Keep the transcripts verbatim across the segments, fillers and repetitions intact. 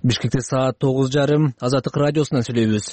Бишкекте саат тогуз жарым Азаттык радиосунан сүйлөйбүз.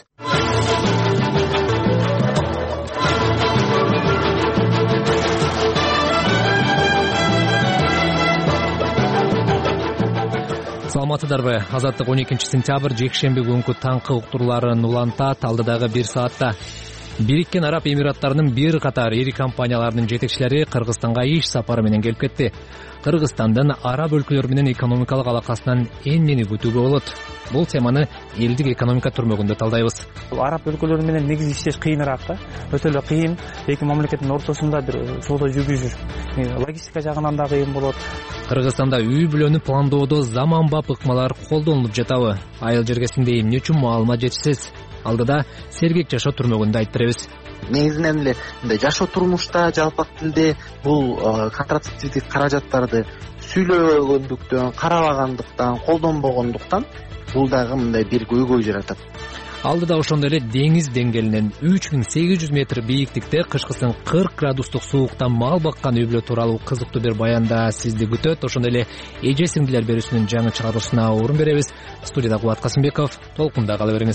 Саламатсыздарбы? Азаттык он экинчи сентябрь жекшемби күнкү таңкы уктурууларын улантат. Алдыдагы бир саатта Бириккен Араб Эмираттарынын бир катар ири компанияларынын жетекчилери Кыргызстанга иш сапары менен келип кетти. Кыргызстандын араб өлкөлөрү менен экономикалык алакасынан эмнени күтүүгө болот? Бул теманы элдик экономика түрмөгүндө талдайбыз. Араб өлкөлөрү менен негизи иштеш кыйыныраак да. Өтө эле кыйын. Эки мамлекеттин ортосунда бир соода жүргүзүү. Логистика жагынан да кыйын болот. Кыргызстанда үй бүлөнү пландоодо заманбап ыкмалар колдонулуп жатабы? Айыл жергесинде эмне үчүн маалымат жетишсиз? Алдыда сергек жашоо түрмөгүндө айтып беребиз. Негизинен эле мындай жашоо турмушта жалпак тилде бул контрацептивдик каражаттарды сүйлөгөндүктөн, карабагандыктан, колдонбогондуктан бул дагы мындай бир көйгөй жаратат. Алдыда ошондой эле деңиз деңгээлинен үч миң сегиз жүз метр бийиктикте кышкысын кырк градустук сууктан мал баккан үй бүлө тууралуу кызыктуу бир баянда сизди күтөт. Ошондой эле эже сиңдилер берүүсүнүн жаңы чыгаруусуна орун беребиз. Студияда Кубат Касымбеков, толкунда кала бериңиз.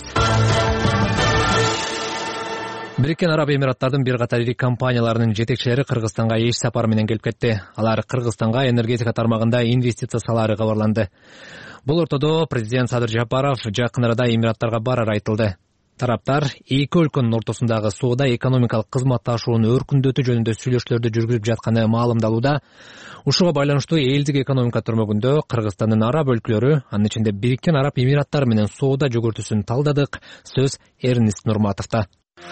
Бириккен Араб Эмираттардын бир катар ири компанияларынын жетекчилери Кыргызстанга иш сапары менен келип кетти. Алар Кыргызстанга энергетика тармагында инвестиция салаары кабарланды. Бул ортодо президент Садыр Жапаров жакын арада Эмираттарга барары айтылды. Тараптар эки өлкөнүн ортосундагы соода экономикалык кызматташууну өркүндөтүү жөнүндө сүйлөшүүлөрдү жүргүзүп жатканы маалымдалууда. Ушуга байланыштуу элдик экономика түрмөгүндө Кыргызстандын араб өлкөлөрү, анын ичинде Бириккен Араб Эмираттары менен соода жөгөртүүсүн талдадык. Сөз Эрнест Нурматовдо.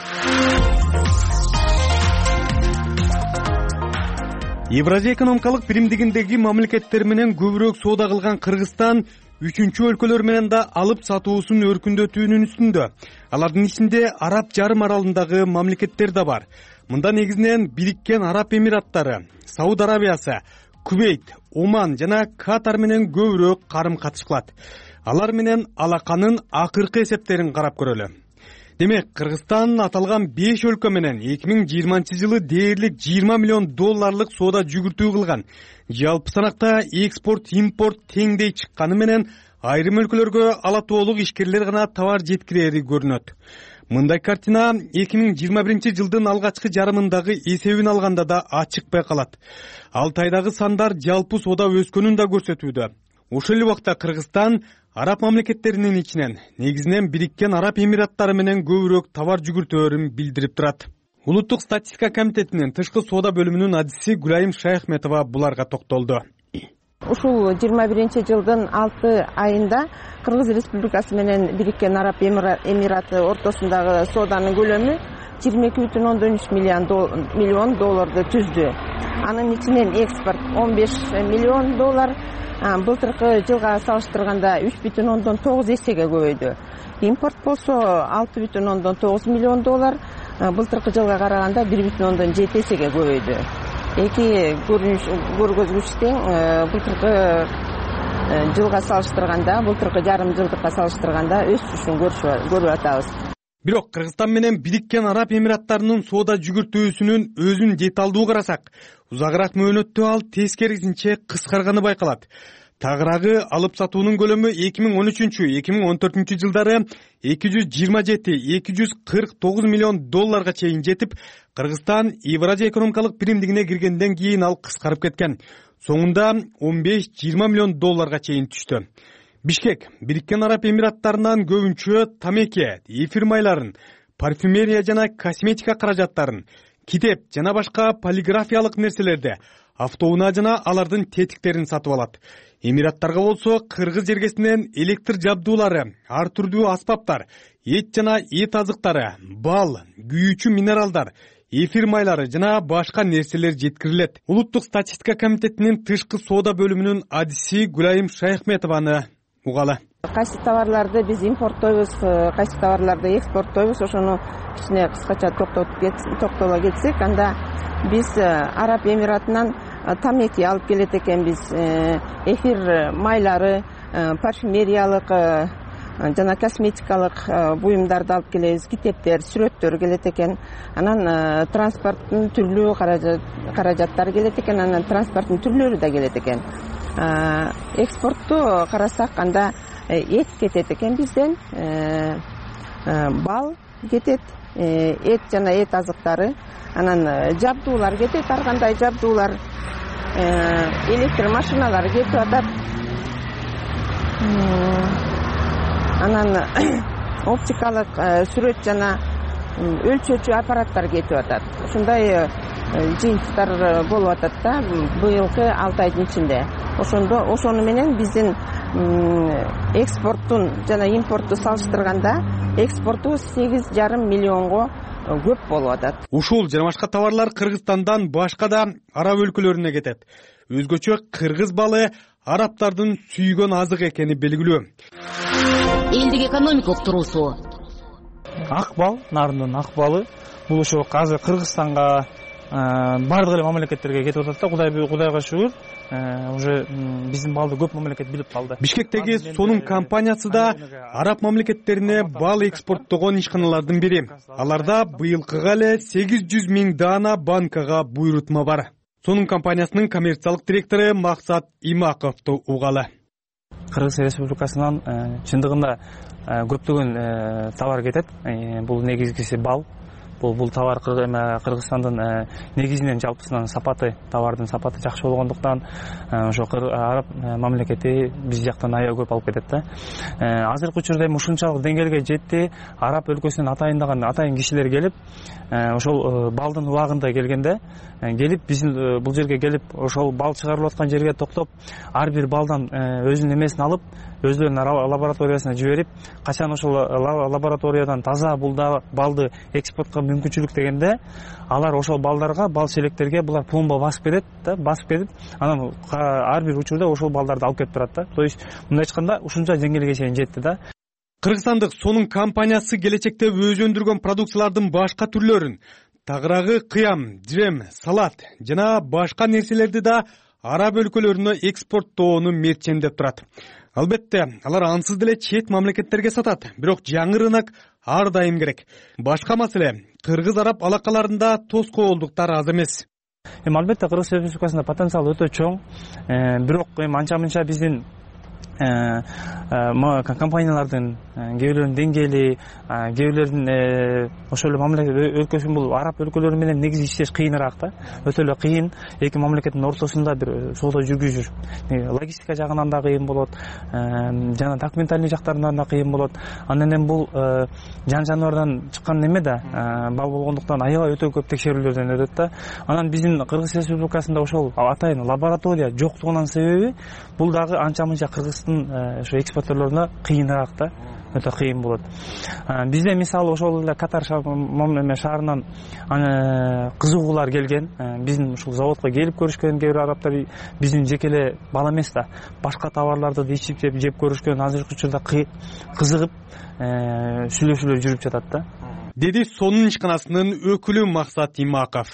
Евразия экономикалык биримдигиндеги мамлекеттер менен көбүрөөк соода кылган Кыргызстан үчүнчү өлкөлөр менен да алып сатуусун өркүндөтүүнүн үстүндө. Алардын ичинде Араб жарым аралындагы мамлекеттер да бар. Мында негизинен Бириккен Араб Эмираттары, Сауд Арабиясы, Кувейт, Оман жана Катар менен көбүрөөк карым-катыш кылат. Алар менен алаканын акыркы эсептерин карап көрөлү. Демек, Кыргызстан аталган беш өлкө менен эки миң жыйырманчы жылы дээрлик жыйырма миллион долларлык соода жүгүртүү кылган. Жалпы санакта экспорт, импорт теңдей чыкканы менен айрым өлкөлөргө ала тоолук ишкерлер гана товар жеткирери көрүнөт. Мындай картина эки миң жыйырма биринчи жылдын алгачкы жарымындагы эсебин алганда да ачык байкалат. Алты айдагы сандар жалпы соода өскөнүн да көрсөтүүдө. Ошол эле убакта Кыргызстан араб мамлекеттеринин ичинен негизинен Бириккен Араб Эмираттары менен көбүрөөк товар жүгүртөөрүн билдирип турат. Улуттук статистика комитетинин тышкы соода бөлүмүнүн адиси Гүлайым Шайхметова буларга токтолду. Ушул жыйырма биринчи жылдын алты айында Кыргыз Республикасы менен Бириккен Араб Эмираты ортосундагы сооданын көлөмү жыйырма эки бүтүн ондон үч миллион долларды түздү. Анын ичинен экспорт он беш миллион доллар, былтыркы жылга салыштырганда үч бүтүн ондон тогуз эсеге көбөйдү. Импорт болсо алты бүтүн ондон тогуз миллион доллар, былтыркы жылга караганда бир бүтүн ондон жети эсеге көбөйдү. Эки көргөзгүч тең, былтыркы жылга салыштырганда, былтыркы жарым жылдыкка салыштырганда өсүшүн көрүп атабыз. Бирок Кыргызстан менен Бириккен Араб Эмираттарынын соода жүгүртүүсүнүн өзүн деталдуу карасак, узагыраак мөөнөттө ал тескерисинче кыскарганы байкалат. Тагыраагы алып сатуунун көлөмү эки миң он үчүнчү — эки миң он төртүнчү жылдары эки жүз жыйырма жети — эки жүз кырк тогуз миллион долларга чейин жетип, Кыргызстан Евразия экономикалык биримдигине киргенден кийин ал кыскарып кеткен. Соңунда он беш — жыйырма миллион долларга чейин түштү. Бишкек Бириккен Араб Эмираттарынан көбүнчө тамеки, эфир майларын, парфюмерия жана косметика каражаттарын, китеп жана башка полиграфиялык нерселерди, автоунаа жана алардын тетиктерин сатып алат. Эмираттарга болсо кыргыз жергесинен электр жабдуулары, ар түрдүү аспаптар, эт жана эт азыктары, бал, күйүүчү минералдар, эфир майлары жана башка нерселер жеткирилет. Улуттук статистика комитетинин тышкы соода бөлүмүнүн адиси Гүлайым Шайхметованы угалы. Кайсы товарларды биз импорттойбуз, кайсы товарларды экспорттойбуз, ошону кичине кыскача токтоло кетсек, анда биз Араб Эмиратынан тамеки алып келет экенбиз, эфир майлары, парфюмериялык жана косметикалык буюмдарды алып келебиз, китептер, сүрөттөр келет экен. Анан транспорттун түрлүү каражаттары келет экен, анан транспорттун түрлөрү да келет экен. Экспортту карасак, анда эт кетет экен бизден, бал кетет, эт жана эт азыктары, анан жабдуулар кетет, ар кандай жабдуулар, электр машиналар кетип атат, анан оптикалык сүрөт жана өлчөөчү аппараттар кетип атат. Ушундай жыйынтыктар болуп атат да быйылкы алты айдын ичинде. Ошондо ошону менен биздин экспорттун жана импортту салыштырганда экспорту сегиз жарым миллионго көп болуп атат. Ушул жана башка товарлар Кыргызстандан башка да араб өлкөлөрүнө кетет. Өзгөчө кыргыз балы араптардын сүйгөн азык экени белгилүү. Элдик экономикалык туруусу. Ак бал, нарындын ак балы бул ошо азыр Кыргызстанга бардык эле мамлекеттерге кетип атат да. Кудай Кудайга шүгүр, уже биздин балды көп мамлекет билип калды. Бишкектеги сонун компаниясы да араб мамлекеттерине бал экспорттогон ишканалардын бири. Аларда быйылкыга эле сегиз жүз миң даана банкага буйрутма бар. Сонун компаниясынын коммерциялык директору Максат Имаковду угалы. Кыргыз Республикасынан чындыгында көптөгөн товар кетет. Бул негизгиси бал. Бул бул товар Кыргызстандын негизинен жалпысынан сапаты, товардын сапаты жакшы болгондуктан ошо араб мамлекети биз жактан аябай көп алып кетет да. Азыркы учурда эми ушунчалык деңгээлге жетти. Араб өлкөсүнөн атайындаган атайын кишилер келип, ошол балдын убагында келгенде келип биздин бул жерге келип, ошол бал чыгарылып аткан жерге токтоп, ар бир балдан өзүнүн эмесин алып, өздөрүнүн лабораториясына жиберип, качан ошол лабораториядан таза балды экспортко мүмкүнчүлүк дегенде, алар ошол балдарга, бал челектерге булар пломба басып берет да, басып берип, анан ар бир учурда ошол балдарды алып кетип турат да. То есть мындай айтканда ушунча деңгээлге чейин жетти да. Кыргызстандык сонун компаниясы келечекте өз өндүргөн продукциялардын башка түрлөрүн, тагыраагы кыям, жем, салат жана башка нерселерди да араб өлкөлөрүнө экспорттоону мерчендеп турат. Албетте, алар ансыз деле чет мамлекеттерге сатат, бирок жаңы рынок ар дайым керек. Башка маселе, кыргыз-араб алакаларында тоскоолдуктар аз эмес. Эми албетте Кыргыз Республикасында потенциал өтө чоң, бирок эми анча-мынча биздин компаниялардын кээ бирлеринин деңгээли, кээ бирлеринин ошол эле мамлекет өлкөсүн бул араб өлкөлөрү менен негизи иштеш кыйыныраак да. Өтө эле кыйын, эки мамлекеттин ортосунда бир соода жүргүзүш. Логистика жагынан да кыйын болот, жана документальный жактарынан да кыйын болот. Андан эми бул жан жаныбардан чыккан неме да, бал болгондуктан аябай өтө көп текшерүүлөрдөн өтөт да. Анан биздин Кыргыз Республикасында ошол атайын лаборатория жоктугунун себеби бул дагы анча-мынча Кыргыздын ошо экспортерлоруна кыйыныраак да, өтө кыйын болот. Бизде мисалы ошол эле Катар шаарынан кызыгуулар келген, биздин ушул заводко келип көрүшкөн кээ бир арабтар, биздин жеке эле бал эмес да, башка товарларды да ичип жеп көрүшкөн, азыркы учурда кызыгып сүйлөшүүлөр жүрүп жатат да. Деди сонун ишканасынын өкүлү Максат Имаков.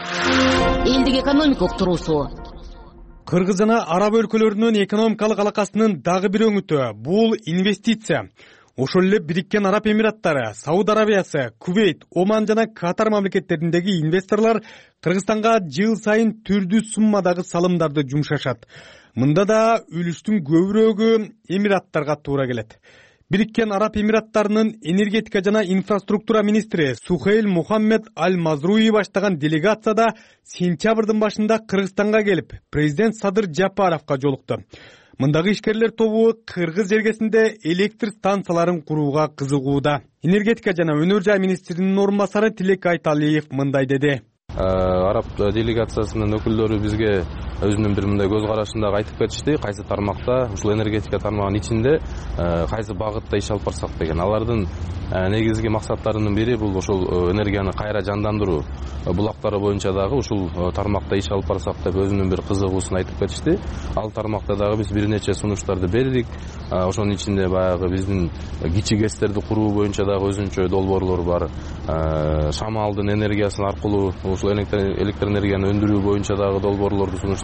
Элдик экономикалык туруусу. Кыргыз жана араб өлкөлөрүнүн экономикалык алакасынын дагы бир өңүтү бул инвестиция. Ошол эле Бириккен Араб Эмираттары, Сауд Арабиясы, Кувейт, Оман жана Катар мамлекеттериндеги инвесторлор Кыргызстанга жыл сайын түрдүү суммадагы салымдарды жумшашат. Мында да үлүштүн көбүрөөгү Эмираттарга туура келет. Бириккен Араб Эмираттарынын энергетика жана инфраструктура министри Сухейл Мухаммед Аль-Мазруи баштаган делегацияда сентябрдын башында Кыргызстанга келип, президент Садыр Жапаровго жолукту. Мындагы ишкерлер тобу Кыргыз жергесинде электр станцияларын курууга кызыгууда. Энергетика жана өнөр жай министринин орун басары Тилек Айталиев мындай деди. Араб делегациясынын өкүлдөрү бизге өзүнүн бир мындай көз карашын дагы айтып кетишти. Кайсы тармакта, ушул энергетика тармагынын ичинде кайсы багытта иш алып барсак деген. Алардын негизги максаттарынын бири бул ошол энергияны кайра жандандыруу булактары боюнча дагы ушул тармакта иш алып барсак деп өзүнүн бир кызыгуусун айтып кетишти. Ал тармакта дагы биз бир нече сунуштарды бердик. Ошонун ичинде баягы биздин кичи гэстерди куруу боюнча дагы өзүнчө долбоорлор бар. Шамалдын энергиясын аркылуу ушул электр энергияны өндүрүү боюнча дагы долбоорлорду сунуштук.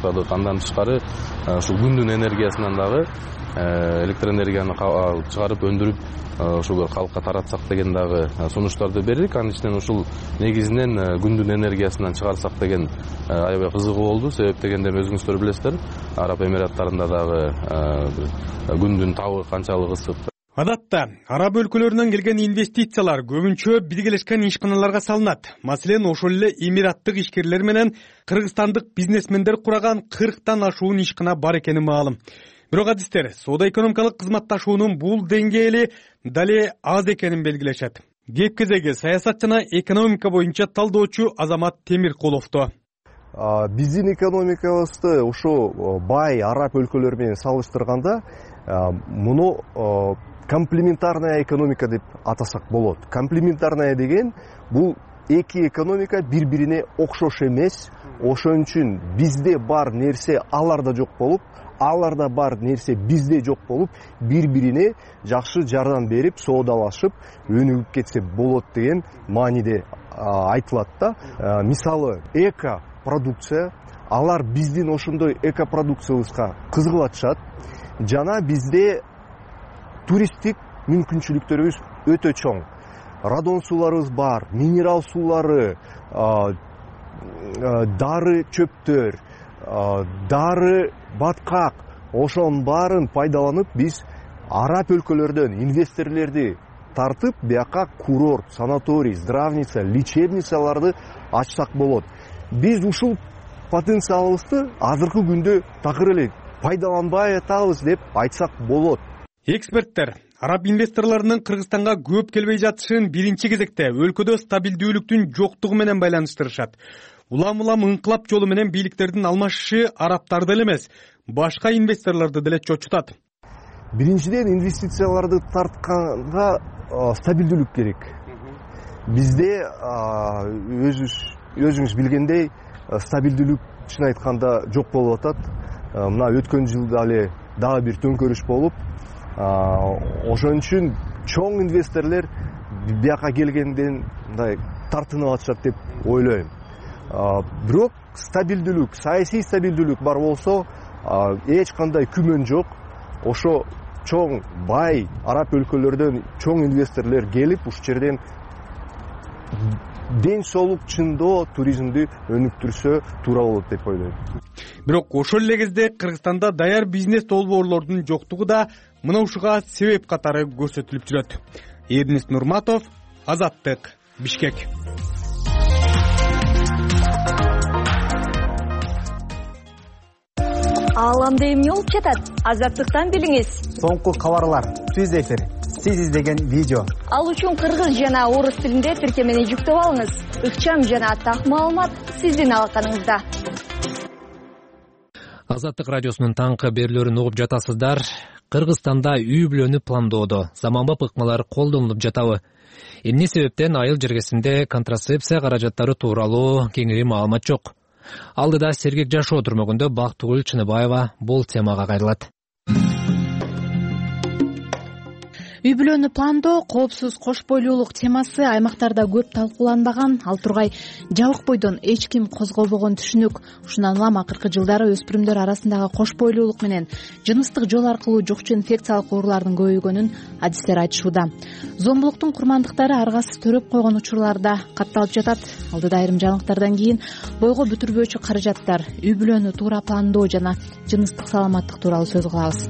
баштадык. Андан тышкары ушул күндүн энергиясынан дагы электр энергияны чыгарып өндүрүп ошол калкка таратсак деген дагы сунуштарды бердик. Анын ичинен ушул негизинен күндүн энергиясынан чыгарсак деген аябай кызыгуу болду. Себеп дегенде өзүңүздөр билесиздер, Араб Эмираттарында дагы күндүн табы канчалык ысык. Адатта араб өлкөлөрүнөн келген инвестициялар көбүнчө биргелешкен ишканаларга салынат. Маселен, ошол эле эмираттык ишкерлер менен кыргызстандык бизнесмендер кураган кырктан ашуун ишкана бар экени маалым. Бирок адистер соода экономикалык кызматташуунун бул деңгээли дале аз экенин белгилешет. Кеп кезеги саясат жана экономика боюнча талдоочу Азамат Темиркуловдо. Биздин экономикабызды ошо бай араб өлкөлөрү менен салыштырганда муну комплементарная экономика деп атасак болот. Комплементарная деген бул эки экономика бири-бирине окшош эмес. Ошон үчүн бизде бар нерсе аларда жок болуп, аларда бар нерсе бизде жок болуп, бири-бирине жакшы жардам берип, соодалашып, өнүгүп кетсе болот деген мааниде айтылат да. Мисалы, эко продукция, алар биздин ошондой эко продукциябызга кызыгып атышат. Жана бизде туристтик мүмкүнчүлүктөрүбүз өтө чоң. Радон сууларыбыз бар, минерал суулары, дары чөптөр, дары баткак, ошонун баарын пайдаланып биз араб өлкөлөрдөн инвесторлорду тартып, бияка курорт, санаторий, здравница, лечебницаларды ачсак болот. Биз ушул потенциалыбызды азыркы күндө такыр эле пайдаланбай атабыз деп айтсак болот. Эксперттер араб инвесторлорунун Кыргызстанга көп келбей жатышын биринчи кезекте өлкөдө стабилдүүлүктүн жоктугу менен байланыштырышат. Улам-улам ыңкылап жолу менен бийликтердин алмашышы арабтарды эле эмес, башка инвесторлорду деле чочутат. Биринчиден, инвестицияларды тартканга стабилдүүлүк керек. Бизде өзүңүз билгендей стабилдүүлүк чын айтканда жок болуп атат. Мына өткөн жылда эле дагы бир төңкөрүш болуп, ошон үчүн чоң инвесторлор бияка келгенден мындай тартынып атышат деп ойлойм. Бирок стабилдүүлүк, саясий стабилдүүлүк бар болсо, эч кандай күмөн жок. Ошо чоң бай араб өлкөлөрдөн чоң инвесторлор келип, ушул жерден ден соолук чындоо туризмди өнүктүрсө туура болот деп ойлойм. Бирок ошол эле кезде Кыргызстанда даяр бизнес долбоорлордун жоктугу да мына ушуга себеп катары көрсөтүлүп жүрөт. Эрнест Нурматов, Азаттык, Бишкек. Ааламда эмне болуп жатат? Азаттыктан билиңиз. Соңку кабарлар, түз эфир, сиз издеген видео. Ал үчүн кыргыз жана орус тилинде тиркемени жүктөп алыңыз. Ыкчам жана так маалымат сиздин алаканыңызда. Азаттык радиосунун таңкы берүүлөрүн угуп жатасыздар. Кыргызстанда үй бүлөнү пландоодо заманбап ыкмалар колдонулуп жатабы? Эмне себептен айыл жергесинде контрацепция каражаттары тууралуу кеңири маалымат жок? Алдыда сергек жашоо түрмөгүндө Бактыгүл Чыныбаева бул темага кайрылат. Үй бүлөнү пландоо, коопсуз кош бойлуулук темасы аймактарда көп талкууланбаган, ал тургай жабык бойдон эч ким козголбогон түшүнүк. Ушундан улам акыркы жылдары өспүрүмдөр арасындагы кош бойлуулук менен жыныстык жол аркылуу жукчу инфекциялык оорулардын көбөйгөнүн адистер айтышууда. Зомбулуктун курмандыктары аргасыз төрөп койгон учурларда катталып жатат. Алдыда айрым жаңылыктардан кийин бойго бүтүрбөөчү каражаттар, үй бүлөнү туура пландоо жана жыныстык саламаттык тууралуу сөз кылабыз.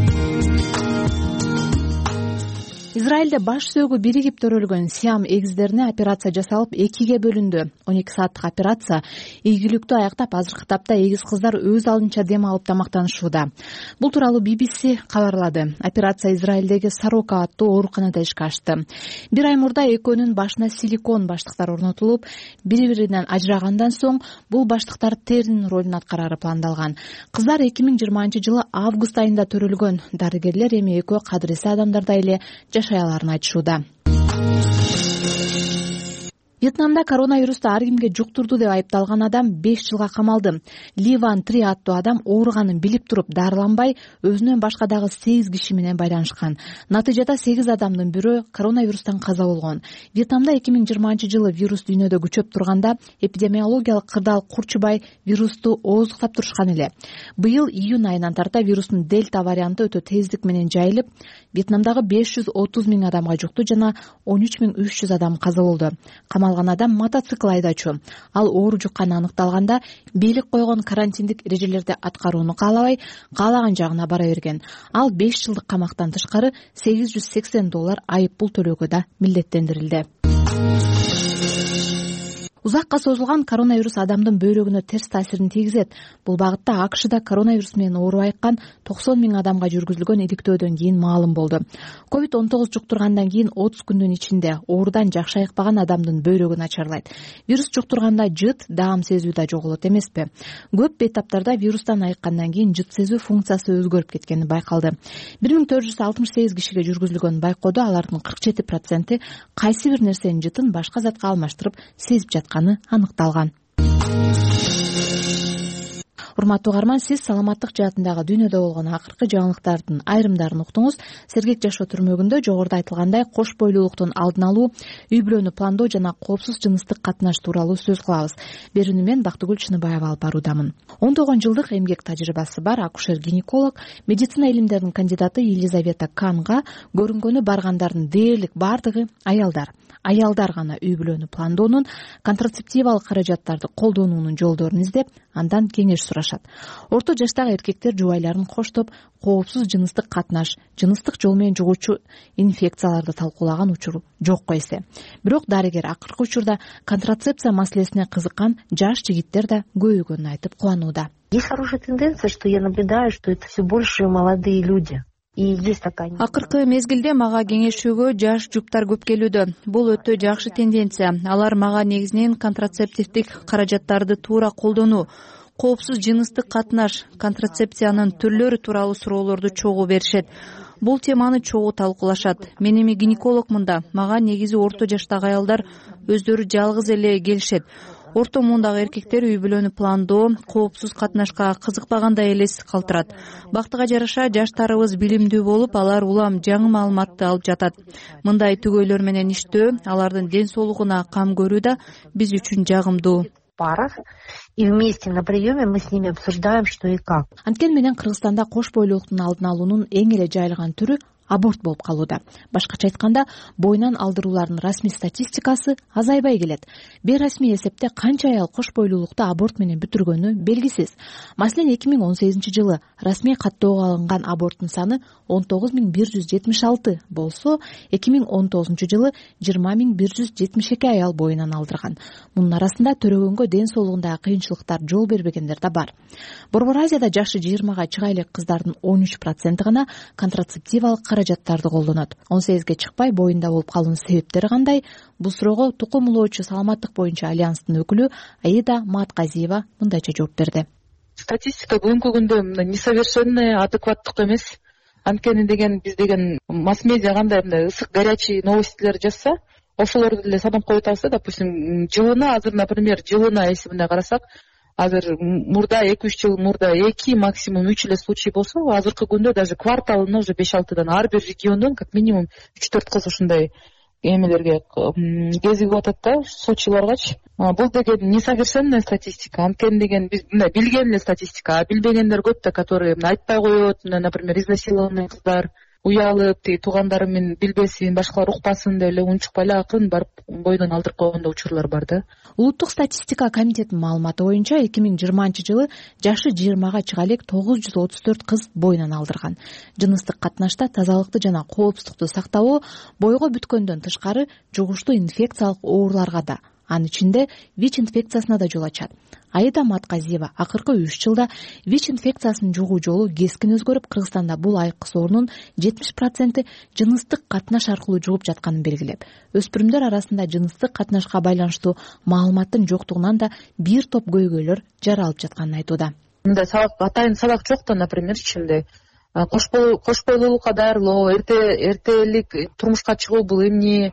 Израилде баш сөөгү биригип төрөлгөн Сиам эгиздерине операция жасалып экиге бөлүндү. он эки сааттык операция ийгиликтүү аяктап, азыркы тапта эгиз кыздар өз алынча дем алып тамактанышууда. Бул тууралуу би би си кабарлады. Операция Израилдеги Сорока аттуу ооруканада ишке ашты. Бир ай мурда экөөнүн башына силикон баштыктар орнотулуп, бири-биринен ажырагандан соң бул баштыктар теринин ролун аткарары пландалган. Кыздар эки миң жыйырманчы жылы август айында төрөлгөн. Дарыгерлер эми экөө кадыресе адамдардай эле жашай аларын айтышууда. Вьетнамда коронавирусту ар кимге жуктурду деп айыпталган адам беш жылга камалды. Ли Ван Три аттуу адам ооруганын билип туруп дарыланбай, өзүнөн башка дагы сегиз киши менен байланышкан. Натыйжада сегиз адамдын бирөө коронавирустан каза болгон. Вьетнамда эки миң жыйырманчы жылы вирус дүйнөдө күчөп турганда эпидемиологиялык кырдаал курчубай вирусту ооздуктап турушкан эле. Быйыл июнь айынан тарта вирустун дельта варианты өтө тездик менен жайылып, Вьетнамдагы беш жүз отуз миң адамга жукту жана он үч миң үч жүз адам каза болду. Камалган адам мотоцикл айдоочу. Ал оору жукканы аныкталганда бийлик койгон карантиндик эрежелерди аткарууну каалабай, каалаган жагына бара берген. Ал беш жылдык камактан тышкары сегиз жүз сексен доллар айып пул төлөөгө да милдеттендирилди. Узакка созулган коронавирус адамдын бөйрөгүнө терс таасирин тийгизет. Бул багытта АКШда коронавирус менен оору айыккан токсон миң адамга жүргүзүлгөн иликтөөдөн кийин маалым болду. ковид он тогуз жуктургандан кийин отуз күндүн ичинде оорудан жакшы айыкпаган адамдын бөйрөгү начарлайт. Вирус жуктурганда жыт, даам сезүү да жоголот эмеспи? Көп бейтаптарда вирустан айыккандан кийин жыт сезүү функциясы өзгөрүп кеткени байкалды. бир миң төрт жүз алтымыш сегиз кишиге жүргүзүлгөн байкоодо алардын кырк жети проценти кайсы бир нерсенин жытын башка затка алмаштырып сезип жатканы аныкталган. Урматтуу угарман, сиз саламаттык жаатындагы дүйнөдө болгон акыркы жаңылыктардын айрымдарын уктуңуз. Сергек жашоо түрмөгүндө жогоруда айтылгандай кош бойлуулуктун алдын алуу, үй бүлөнү пландоо жана коопсуз жыныстык катнаш тууралуу сөз кылабыз. Берүүнү мен Бактыгүл Чыныбаева алып баруудамын. он тогуз жылдык эмгек тажрыйбасы бар акушер-гинеколог, медицина илимдеринин кандидаты Елизавета Канга көрүнгөнү баргандардын дээрлик бардыгы аялдар. Аялдар гана үй бүлөнү пландоонун, контрацептивалык каражаттарды колдонуунун жолдорун издеп, андан кеңеш сурашат. Орто жаштагы эркектер жубайларын коштоп, коопсуз жыныстык катнаш, жыныстык жол менен жугуучу инфекцияларды талкуулаган учур жокко эсе. Бирок дарыгер акыркы учурда контрацепция маселесине кызыккан жаш жигиттер да көбөйгөнүн айтып кубанууда. Есть хорошая тенденция, что я наблюдаю, что это все больше молодые люди. Акыркы мезгилде мага кеңешүүгө жаш жуптар көп келүүдө. Бул өтө жакшы тенденция. Алар мага негизинен контрацептивдик каражаттарды туура колдонуу, коопсуз жыныстык катнаш, контрацепциянын түрлөрү тууралуу суроолорду чогуу беришет. Бул теманы чогуу талкуулашат. Мен эми гинекологмун да. Мага негизи орто жаштагы аялдар өздөрү жалгыз эле келишет. Орто муундагы эркектер үй бүлөнү пландоо, коопсуз катнашка кызыкпагандай элес калтырат. Бактыга жараша жаштарыбыз билимдүү болуп, алар улам жаңы маалыматты алып жатат. Мындай түгөйлөр менен иштөө, алардын ден соолугуна кам көрүү да биз үчүн жагымдуу. Парах, и вместе на приеме мы с ними обсуждаем, что и как. Анткени менен Кыргызстанда кош бойлуулуктун алдын алуунун эң эле жайылган түрү аборт болуп калууда. Башкача айтканда, боюнан алдыруулардын расмий статистикасы азайбай келет. Бейрасмий эсепте канча аял кош бойлуулукту аборт менен бүтүргөнү белгисиз. Маселен, эки миң он сегизинчи жылы расмий каттоого алынган аборттун саны он тогуз миң бир жүз жетимиш алты болсо, эки миң он тогузунчу жылы жыйырма миң бир жүз жетимиш эки аял боюнан алдырган. Мунун арасында төрөгөнгө ден соолугундагы кыйынчылыктар жол бербегендер да бар. Борбор Азияда жашы жыйырмага чыга элек кыздардын он үч проценти гана контрацептивалык каражаттарды колдонот. он сегизге чыкпай боюнда болуп калуунун себептери кандай? Бул суроого Тукум улоочу саламаттык боюнча альянстын өкүлү Аида Маатказиева мындайча жооп берди. Статистика бүгүнкү күндө несовершенный, адекваттык эмес. Анткени деген биз деген масс-медиа кандай мындай ысык горячий новостилер жазса, ошолорду деле санап коюп атабыз да, допустим, жылына азыр, например, жылына эсебинде карасак, азыр мурда эки үч жыл мурда эки, максимум үч эле случай болсо, азыркы күндө даже кварталына уже беш алтыдан ар бир региондон как минимум үч төрт кыз ушундай эмелерге кезигип атат да, случайларгачы. Бул деген несовершенная статистика. Анткени деген биз мындай билген эле статистика, а билбегендер көп да, которые айтпай коет, например, изнасилованный кыздар уялып, тиги туугандары менен билбесин, башкалар укпасын деп эле унчукпай эле акырын барып бойдон алдырып койгон да учурлар бар да. Улуттук статистика комитетинин маалыматы боюнча эки миң жыйырманчы жылы жашы жыйырмага чыга элек тогуз жүз отуз төрт кыз боюнан алдырган. Жыныстык катнашта тазалыкты жана коопсуздукту сактабоо бойго бүткөндөн тышкары жугуштуу инфекциялык ооруларга да, анын ичинде ВИЧ инфекциясына да жол ачат. Аида Маатказиева акыркы үч жылда ВИЧ инфекциясынын жугуу жолу кескин өзгөрүп, Кыргызстанда бул айыккы соорунун жетимиш проценти жыныстык катнаш аркылуу жугуп жатканын белгилеп, өспүрүмдөр арасында жыныстык катнашка байланыштуу маалыматтын жоктугунан да бир топ көйгөйлөр жаралып жатканын айтууда. Мындай сабак, атайын сабак жок да, например, ичинде кош бойлуулукка даярдоо, эрте эртелик турмушка чыгуу бул эмне,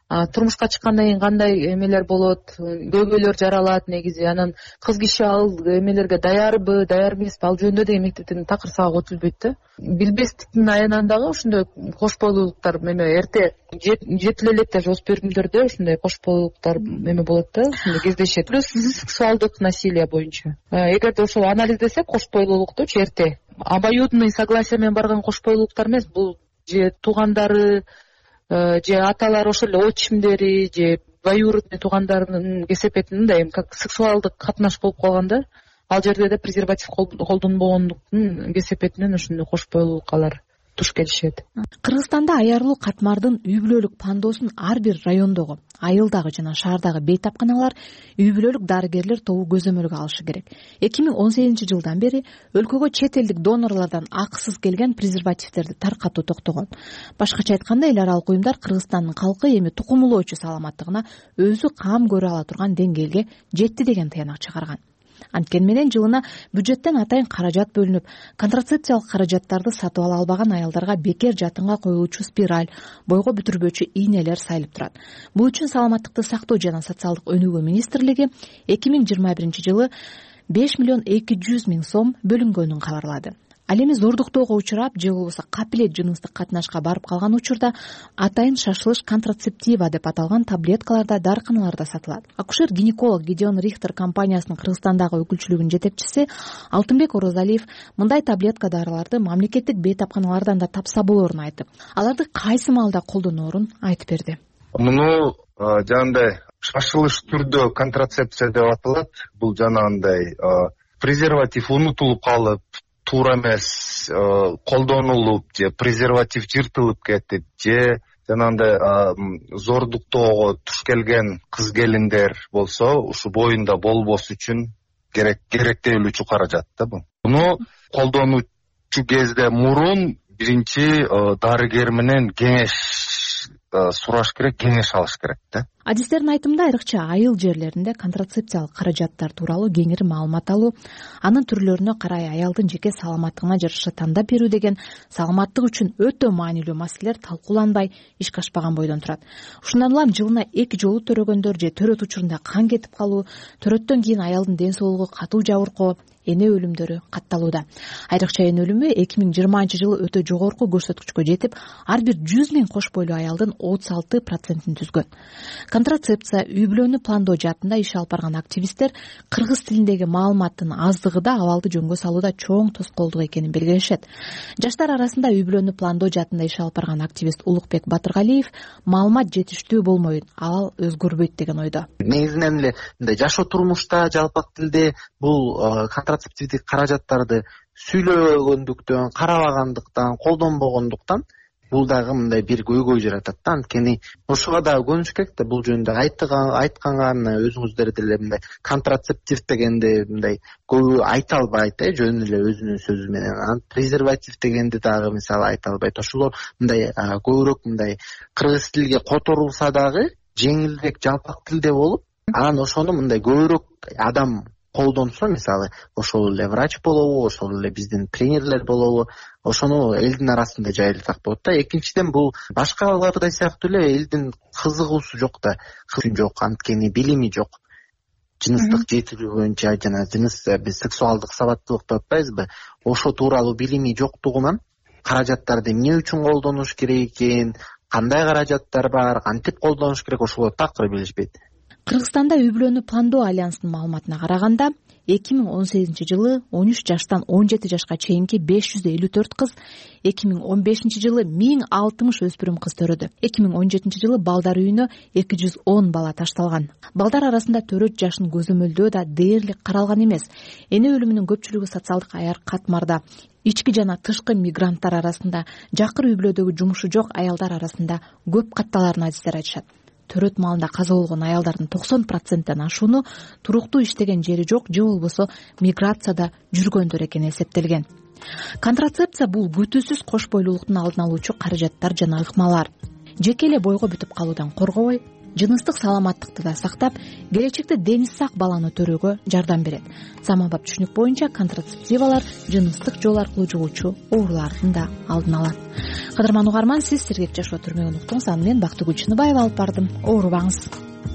турмушка чыккандан кийин кандай эмелер болот, көбөйлөр жаралат негизи, анан кыз киши ал эмелерге даярбы, даяр эмеспи, ал жөнүндө деген мектептин такыр сабак өтүлбөйт да. Билбестиктин аянан дагы ушундай кош бойлуулуктар эме эрте жетиле элек даже оспирмдерде ушундай кош бойлуулуктар эме болот да, ушундай кездешет. Плюс сексуалдык насилие боюнча. Эгерде ошол анализдесек, кош бойлуулуктучу эрте обоюдный согласие менен барган кош бойлуулуктар эмес, бул же туугандары же аталары, ошол эле отчимдери же двоюродный туугандарынын кесепетинде мындай эми как сексуалдык катнаш болуп калганда, ал жерде да презерватив колдонбогондуктун кесепетинен ушундай кош бойлуулуккалар туш келишет. Кыргызстанда аярылуу катмардын үй бүлөлүк пандосун ар бир райондогу, айылдагы жана шаардагы бейтапканалар үй бүлөлүк дарыгерлер тобу көзөмөлгө алышы керек. эки миң он сегизинчи жылдан бери өлкөгө чет элдик донорлордон акысыз келген презервативтерди таркатуу токтогон. Башкача айтканда, эл аралык уюмдар Кыргызстандын калкы эми тукумулоочу саламаттыгына өзү кам көрө ала турган деңгээлге жетти деген тыянак чыгарган. Анткени менен жылына бюджеттен атайын каражат бөлүнүп, контрацепциялык каражаттарды сатып ала албаган аялдарга бекер жатынга коюлуучу спираль, бойго бүтүрбөчү ийнелер сайылып турат. Бул үчүн Саламаттыкты сактоо жана социалдык өнүгүү министрлиги эки миң жыйырма биринчи жылы беш миллион эки жүз миң сом бөлүнгөнүн кабарлады. Ал эми зордуктоого учурап же болбосо капилет жыныстык катнашка барып калган учурда атайын шашылыш контрацептива деп аталган таблеткаларда дарыканаларда сатылат. Акушер-гинеколог Гедеон Рихтер компаниясынын Кыргызстандагы өкүлчүлүгүнүн жетекчиси Алтынбек Орозалиев мындай таблетка дарыларды мамлекеттик бейтапканалардан да тапса болорун айтып, аларды кайсы маалда колдоноорун айтып берди. Муну жанагындай шашылыш түрдө контрацепция деп аталат. Бул жанагындай презерватив унутулуп калып, туура эмес колдонулуп же презерватив жыртылып кетип же жанагындай зордуктоого туш келген кыз келиндер болсо ушу боюнда болбос үчүн керек керектелүүчү каражат да бул. Муну колдонуучу кезде мурун биринчи дарыгер менен кеңеш сураш керек, кеңеш алыш керек да. Адистердин айтымында, айрыкча айыл жерлеринде контрацепциялык каражаттар тууралуу кеңири маалымат алуу, анын түрлөрүнө карай аялдын жеке саламаттыгына жараша тандап берүү деген саламаттык үчүн өтө маанилүү маселелер талкууланбай, ишке ашпаган бойдон турат. Ушундан улам жылына эки жолу төрөгөндөр же төрөт учурунда кан кетип калуу, төрөттөн кийин аялдын ден соолугу катуу жабыркоо, эне өлүмдөрү катталууда. Айрыкча эне өлүмү эки миң жыйырманчы жылы өтө жогорку көрсөткүчкө жетип, ар бир жүз миң кош бойлуу аялдын отуз алты процентин түзгөн. Контрацепция, үй бүлөнү пландоо жаатында иш алып барган активисттер кыргыз тилиндеги маалыматтын аздыгы да абалды жөнгө салууда чоң тоскоолдук экенин белгилешет. Жаштар арасында үй бүлөнү пландоо жаатында иш алып барган активист Улукбек Батыргалиев маалымат жетиштүү болмойт, абал өзгөрбөйт деген ойдо. Негизинен эле мындай жашоо турмушта жалпак тилде бул контрацептивдик каражаттарды сүйлөгөндүктөн, карабагандыктан, колдонбогондуктан бул дагы мындай бир көйгөй жаратат да. Анткени ошого дагы көнүш керек да. Бул жөнүндө айтканга өзүңүздөр деле мындай контрацептив дегенде мындай көбү айта албайт, э, жөн эле өзүнүн сөзү менен. Презерватив дегенде дагы мисалы айта албайт. Ошолор мындай көбүрөөк мындай кыргыз тилге которулса дагы жеңилирээк жалпак тилде болуп, анан ошону мындай көбүрөөк адам колдонсо, мисалы ошол эле врач болобу, ошол эле биздин тренерлер болобу, ошону элдин арасында жайылтсак болот да. Экинчиден, бул башкалардай сыяктуу эле элдин кызыгуусу жок да, кызыгуу жок, анткени билими жок. Жыныстык жетилүү боюнча жана жыныс биз сексуалдык сабаттуулук деп атпайбызбы? Ошо тууралуу билими жоктугунан каражаттарды эмне үчүн колдонуш керек экен, кандай каражаттар бар, кантип колдонуш керек, ошолорду такыр билишпейт. Кыргызстанда үй бүлөнү пландоо альянсынын маалыматына караганда, эки миң он сегизинчи жылы он үч жаштан он жети жашка чейинки беш жүз элүү төрт кыз, эки миң он бешинчи жылы миң алтымыш өспүрүм кыз төрөдү. эки миң он жетинчи жылы балдар үйүнө эки жүз он бала ташталган. Балдар арасында төрөт жашын көзөмөлдөө да дээрлик каралган эмес. Эне өлүмүнүн көпчүлүгү социалдык аяр катмарда, ички жана тышкы мигранттар арасында, жакыр үй бүлөдөгү жумушу жок аялдар арасында көп катталарын адистер айтышат. Төрөт маалында каза болгон аялдардын токсон проценттен ашууну туруктуу иштеген жери жок же болбосо миграцияда жүргөндөр экени эсептелген. Контрацепция бул күтүүсүз кош бойлуулуктун алдын алуучу каражаттар жана ыкмалар. Жеке эле бойго бүтүп калуудан коргобой, жыныстык саламаттыкты да сактап, келечекте дени сак баланы төрөөгө жардам берет. Заманбап түшүнүк боюнча контрацептивалар жыныстык жол аркылуу жугуучу оорулардын да алдын алат. Кадырман угарман, сиз сергек жашоо түрмөгүн уктуңуз. Аны мен Бактыгүл Чыныбаева алып бардым. Оорубаңыз.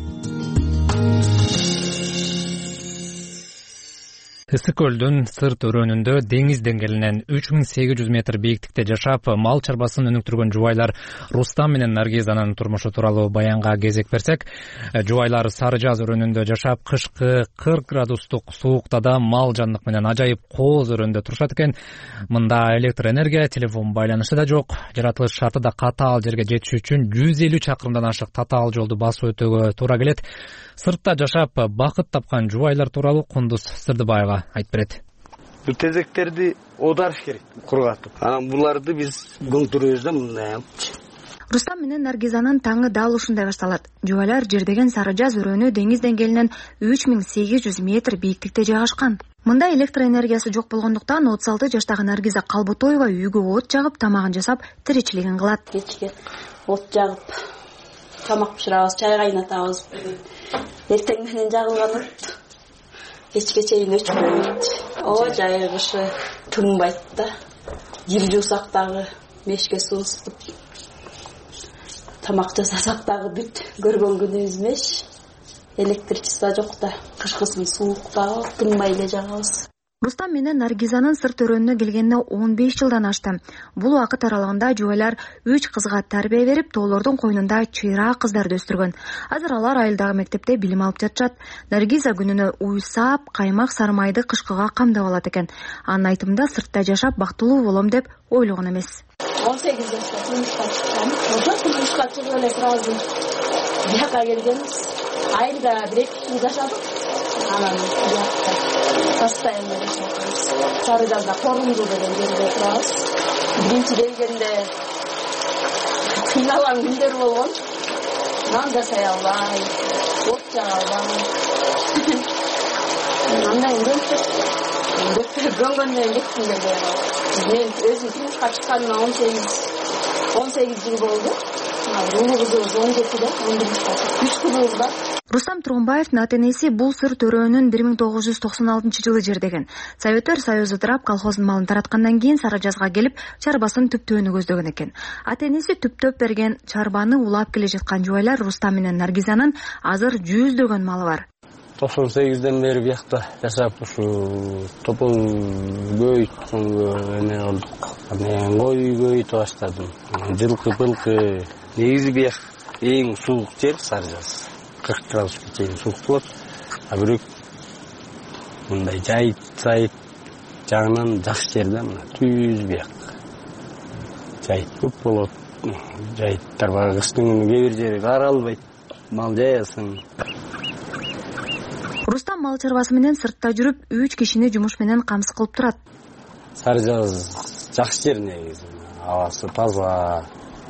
Ысык көлдүн сырт өрөөнүндө деңиз деңгээлинен үч миң сегиз жүз метр бийиктикте жашап, мал чарбасын өнүктүргөн жубайлар Рустам менен Наргизанын турмушу тууралуу баянга кезек берсек, жубайлар Сары Жаз өрөөнүндө жашап, кышкы кырк градустук сууукта да мал жандык менен ажайып кооз өрөөндө турушат экен. Мында электр энергия, телефон байланышы да жок. Жаратылыш шарты да катаал жерге жетиш үчүн жүз элүү чакырымдан ашык татаал жолду басып өтүүгө туура келет. Сыртта жашап бакыт тапкан жубайлар тууралуу Кундуз Сырдыбаева айтып берет. Бул тезектерди оодарыш керек, кургатып. Анан буларды биз көңтүрөбүз да мындай алып. Рустам менен Наргизанын таңы дал ушундай башталат. Жубайлар жердеген Сары Жаз өрөөнү деңиз деңгээлинен үч миң сегиз жүз метр бийиктикте жайгашкан. Мында электр энергиясы жок болгондуктан отуз алты жаштагы Наргиза Калботоева үйгө от жагып, тамагын жасап, тиричилигин кылат. Кечке от жагып, тамак пышырабыз, чай кайнатабыз. Эртең менен жагылган от кечке чейин өчпөйт. О, жайгышы тынбайт да. Жил жуусак дагы мешке суу ысытып тамак жасасак дагы бүт. Көргөн күнүбүз меш. Электричество жок да. Кышкысын суукта тынбай эле жагабыз. Рустам менен Наргизанын сырт өрөөнүнө келгенине он беш жылдан ашты. Бул убакыт аралыгында жубайлар үч кызга тарбия берип, тоолордун койнунда чыйра кыздарды өстүргөн. Азыр алар айылдагы мектепте билим алып жатышат. Наргиза күнүнө уйсап, каймак сармайды кышкыга камдап алат экен. Анын айтымында сыртта жашап бактылуу болом деп ойлогон эмес. он сегиз жашта турмушка чыккан. Ошо турмушка чыгып эле сразу бияка келгенбиз. Айылда бир эки жыл жашадык. Анан биякта постоянно жашабыз. Сары Жазда Корунду деген жерде турабыз. Биринчи келгенде кыйналган күндөр болгон. Нан жасай албай, от жага албай. Андай эмес. Гөнгөндөн кеттим деле. Мен өзүм турмушка чыкканыма он сегиз он сегиз жыл болду. Улуу кызыбыз он жетиде, он биринчи үч кызыбыз бар. Рустам Тургунбаевдин ата-энеси бул сырт өрөөнүн бир миң тогуз жүз токсон алтынчы жылы жердеген. Советтер Союзу тарап колхоздун малын тараткандан кийин Сары Жазга келип, чарбасын түптөөнү көздөгөн экен. Ата-энеси түптөп берген чарбаны улап келе жаткан жубайлар Рустам менен Наргизанын азыр жүздөгөн малы бар. токсон сегизден бери биякта жашап, ушу топол көйткөнгө эме болдук. Анан кой көйтө баштадым. Жылкы пылкы. Негизи бияк эң суук жер Сары Жаз. кырк градусқа чейин суук болот. А бирок мындай жайыт сайыт жагынан жакшы жер да, мына түз бияк. Жайыт көп болот. Жайыттар бар, кыштын күнү кээ бир жери кар албайт. Мал жаясың. Рустам мал чарбасы менен сыртта жүрүп, үч кишини жумуш менен камсыз кылып турат. Сары Жаз жакшы жер негизи. Абасы таза.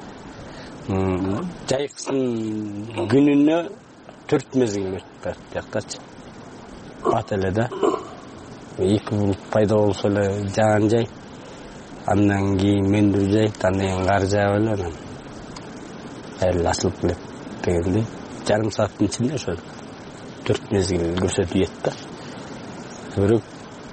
Жайкысын күнүнө төрт мезгил өтүп барат бияктачы. Бат эле да. Эки булут пайда болсо эле жаан жай. Андан кийин мендүү жай, андан кийин кар жаап эле анан эле ачылып келет дегендей. Жарым сааттын ичинде ошо төрт мезгил көрсөтүп да. Бирок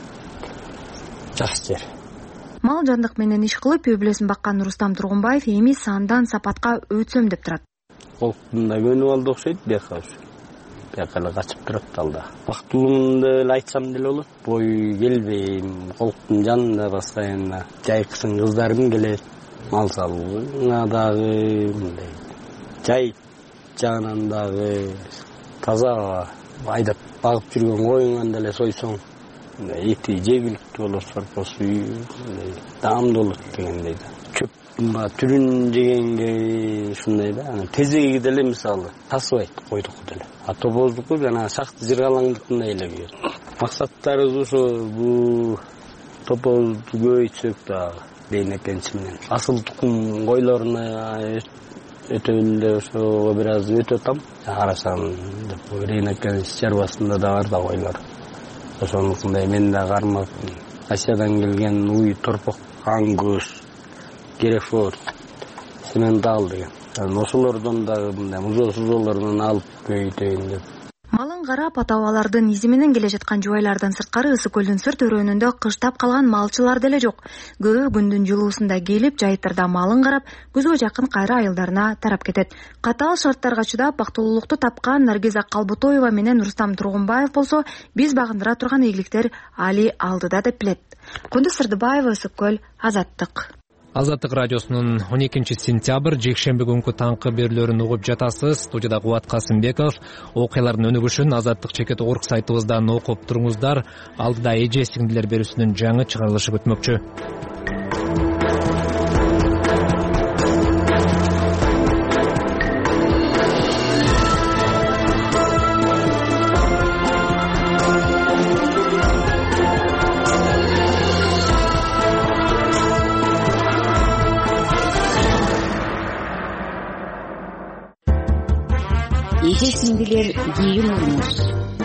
жакшы жер. Мал жандык менен иш кылып, үй бүлөсүн баккан Рустам Тургунбаев эми сандан сапатка өтсөм деп турат. Колуктун да көнүп алды окшойт бияка. Бияка эле качып турат алда. Бактылуумду эле айтсам деле болот. Бой келбейм, колуктун жанында постоянно. Жайкысын кыздарым келет. Мал салууга дагы мындай. Жай жагынан дагы таза айдап багып жүргөн коюңан деле сойсоң эти жегиликтүү болот, сорпосу даамдуу болот дегендей да. Чөптүн түрүн жегенге ушундай да. Тезеги деле мисалы тасыбайт койдук деле. А топоздуку жана шакты жыргалаңдыкындай эле күйөт. Максаттарыбыз ошо бул топозду көбөйтсөк да бейнекенчи менен. Асыл тукум койлоруна өтөлү ошого бир аз өтө там. Карасам деп бейнекенчи чарбасында да бар да койлор. Ошонукундай мен да кармап, Асиядан келген уй торпок, аңгөз, Герефорд, Сементал деген. анан ошолордон дагы мындай музоо сузоолорунан алып көбөйтөйүн деп. Малын карап ата бабалардын изи менен келе жаткан жубайлардан сырткары Ысык көлдүн сырт өрөөнүндө кыштап калган малчылар деле жок. Көбү күндүн жылуусунда келип, жайыттарда малын карап, күзгө жакын кайра айылдарына тарап кетет. Катаал шарттарга чыдап бактылуулукту тапкан Наргиза Калбутоева менен Рустам Тургунбаев болсо, биз багындыра турган ийгиликтер али алдыда деп билет. Кундуз Сырдыбаева, Ысык көл, Азаттык. Азаттык радиосунун он экинчи сентябрь жекшемби күнкү таңкы берүүлөрүн угуп жатасыз. Студияда Кубат Касымбеков. Окуялардын өнүгүшүн Азаттык чекит орг сайтыбыздан окуп туруңуздар. Алдыда эже сиңдилер берүүсүнүн жаңы чыгарылышы күтмөкчү. Эже сиңдилер кийин урмуш.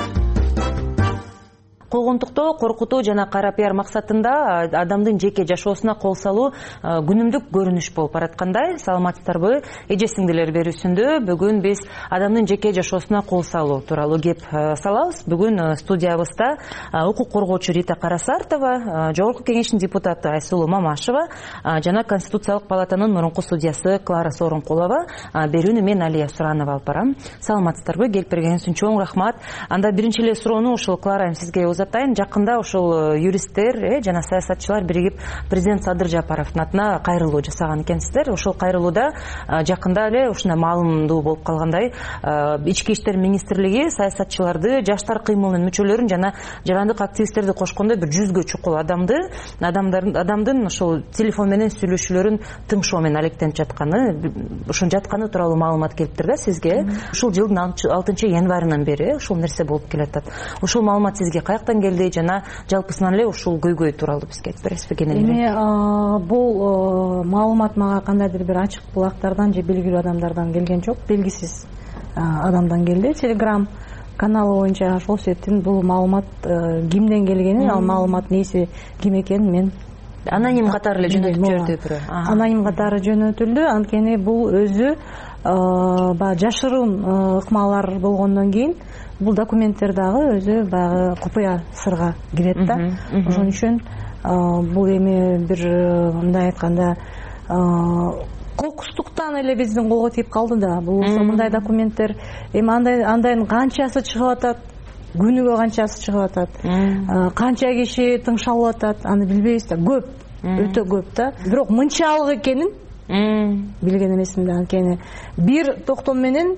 Койгонтуктоо, коркутуу жана кара пиар максатында адамдын жеке жашоосуна кол салуу күнүмдүк көрүнүш болуп бараткандай. Саламатсыздарбы? Эже сиңдилер берүүсүндө бүгүн биз адамдын жеке жашоосуна кол салуу тууралуу кеп салабыз. Бүгүн студиябызда укук коргоочу Рита Карасартова, Жогорку кеңештин депутаты Айсулуу Мамашева жана Конституциялык палатанын мурунку судьясы Клара Сооронкулова. Берүүнү мен Алия Суранова алып барам. Саламатсыздарбы? Келип бергениңиз үчүн чоң рахмат. Анда биринчи эле суроону ушул Клара сизге атайын. Жакында ошол юристтер жана саясатчылар биригип президент Садыр Жапаровдун атына кайрылуу жасаган экенсиздер. Ошол кайрылууда жакында эле ушундай маалымдуу болуп калгандай, Ички иштер министрлиги саясатчыларды, жаштар кыймылынын мүчөлөрүн жана жарандык активисттерди кошкондо бир жүзгө чукул адамды, адамдардын адамдын ошол телефон менен сүйлөшүүлөрүн тыңшоо менен алектенип жатканы, ушун жатканы тууралуу маалымат келиптир да сизге. Ушул жылдын алтынчы январынан бери ушул нерсе болуп келатат. Ушул маалымат сизге каяктан келди жана жалпысынан эле ушул көйгөй тууралуу бизге айтып бересизби? Эми бул маалымат мага кандайдыр бир ачык булактардан же белгилүү адамдардан келген жок, белгисиз адамдан келди. Телеграм каналы боюнча ошол себептен бул маалымат кимден келгенин, ал маалыматтын ээси ким экенин мен аноним катары эле жөнөтүп жиберди бирөө. Аноним катары жөнөтүлдү. Анткени бул өзү баягы жашыруун ыкмалар болгондон кийин бул документтер дагы өзү баягы купуя сырга кирет да. Ошон үчүн бул эми бир мындай айтканда кокустуктан эле биздин колго тийип калды да. Бул мындай документтер эми андай андайдын канчасы чыгып атат, күнүгө канчасы чыгып атат, канча киши тыңшалып атат, аны билбейбиз да. Көп, өтө көп да. Бирок мынчалык экенин билген эмесмин да. Анткени бир токтом менен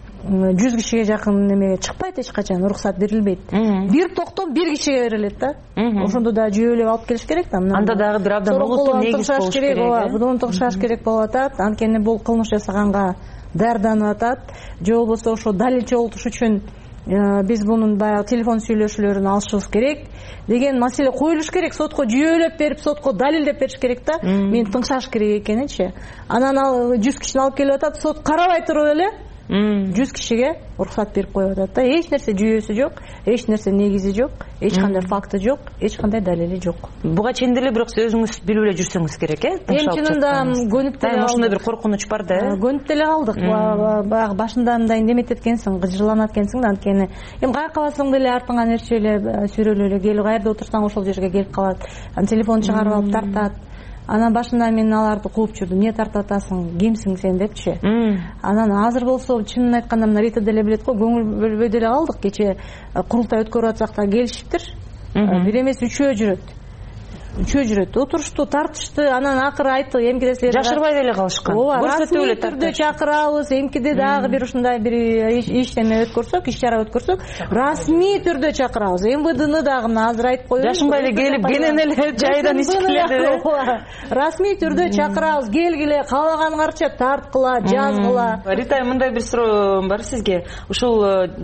жүз кишиге жакын немеге чыкпайт, эч качан уруксат берилбейт. Бир токтом бир кишиге берилет да. Ошондо да жүйөлөп алып келиш керек да. Анда дагы бир абдан олуттуу негиз болуш керек. Буну тыңшаш керек болуп атат. Анткени бул кылмыш жасаганга даярданып атат. Же болбосо ошо далил чогултуш үчүн биз мунун баягы телефон сүйлөшүүлөрүн алышыбыз керек деген маселе коюлуш керек. Сотко жүйөлөп берип, сотко далилдеп бериш керек да. Мен тыңшаш керек экенинчи. Анан ал жүз кишини алып келип атат, сот карабай туруп эле жүз кишиге уруксат берип коюп атат да. Эч нерсе жүйөсү жок, эч нерсе негизи жок, эч кандай факты жок, эч кандай далили жок. Буга чейин деле бирок өзүңүз билип эле жүрсөңүз керек, э? Эми чынында көнүп деле калдык. Ошондой бир коркунуч бар да. Көнүп деле калдык. Баягы башында мындай неметет экенсиң, гыжырланат экенсиң да. Анткени эми каяка барсаң деле артыңан эрче эле сүрөлүп эле келип, каерде отурсаң ошол жерге келип калат. Анан телефон чыгарып алып тартат. Анан башында мен аларды кууп жүрдүм. Эмне тартып атасың, кимсиң сен депчи. Анан азыр болсо чынын айтканда мына Рита деле билет го, көңүл бөлбөй деле калдык. Кече курултай өткөрүп атсак да келишиптир. Бир эмес үчөө жүрөт. Үчөө жүрөт. Отурушту, тартышты, анан акыры айтты, эмкиде силер жашырбай деле калышкан. Көрсөтүп эле түрдө чакырабыз, эмкиде дагы бир ушундай бир иштеме өткөрсөк, иш чара өткөрсөк, расмий түрдө чакырабыз. МВДны дагы мына азыр айтып коебуз. Жашынбай эле келип, кенен эле жайдан иш килет. Расмий түрдө чакырабыз, келгиле, каалаганыңарча тарткыла, жазгыла. Рита, мындай бир суроом бар сизге. Ушул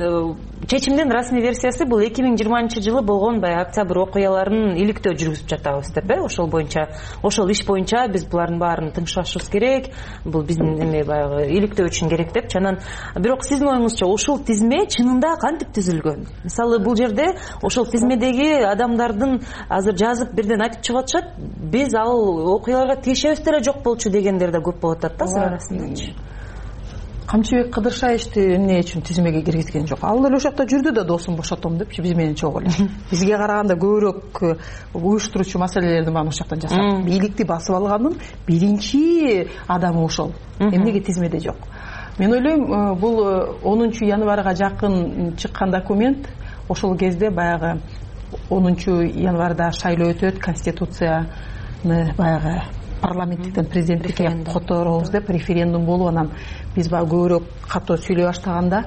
чечимдин расмий версиясы бул эки миң жыйырманчы жылы болгон баягы октябрь окуяларын иликтөө жүргүзүп жатабыз деп, э? Ошол боюнча, ошол иш боюнча биз булардын баарын тыңшашыбыз керек. Бул биздин эме баягы иликтөө үчүн керек деп. Анан бирок сиздин оюңузча ушул тизме чынында кантип түзүлгөн? Мисалы бул жерде ошол тизмедеги адамдардын азыр жазып бирден айтып чыгып атышат, биз ал окуяларга тиешебиз деле жок болчу дегендер да көп болуп атат да сыр арасындачы. Камчыбек Кыдыршаевди эмне үчүн тизмеге киргизген жок? Ал деле ошол жакта жүрдү да досун бошотом депчи, биз менен чогуу эле. Бизге караганда көбүрөөк уюштуруучу маселелердин баарын ошол жактан жасап, бийликти басып алганын биринчи адамы ошол. Эмнеге тизмеде жок? Мен ойлойм, бул онунчу январга жакын чыккан документ, ошол кезде баягы онунчу январда шайлоо өтөт, конституцияны баягы парламенттен президенттикке которобуз деп референдум болуп, анан биз баягы көбүрөөк катуу сүйлөй баштаганда,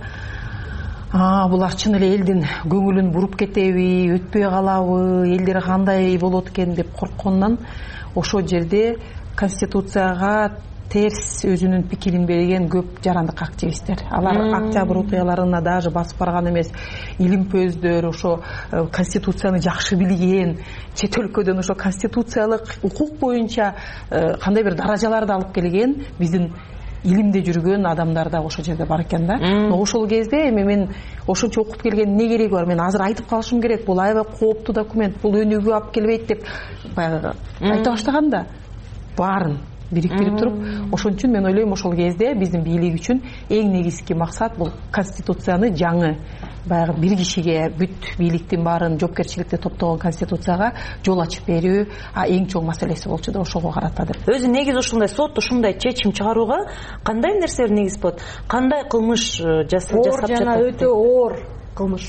булар чын эле элдин көңүлүн буруп кетеби, өтпөй калабы, элдер кандай болот экен деп корккондон ошол жерде конституцияга терс өзүнүн пикирин берген көп жарандык активисттер. Алар октябрь окуяларына даже басып барган эмес, илимпөздөр, ошо конституцияны жакшы билген, чет өлкөдөн ошо конституциялык укук боюнча кандай бир даражаларды алып келген биздин илимде жүргөн адамдар да ошол жерде бар экен да. Ошол кезде эми мен ошончо окуп келген эмне кереги бар? Мен азыр айтып калышым керек. Бул аябай кооптуу документ, бул өнүгүү алып келбейт деп баягы айта баштаганда баарын бириктирип туруп, ошон үчүн мен ойлойм, ошол кезде биздин бийлик үчүн эң негизги максат бул конституцияны жаңы баягы бир кишиге бүт бийликтин баарын жоопкерчиликте топтогон конституцияга жол ачып берүү эң чоң маселеси болчу да, ошого карата деп. Өзү негизи ушундай сот ушундай чечим чыгарууга кандай нерселер негиз болот? Кандай кылмыш жасап жатат? Оор жана өтө оор кылмыш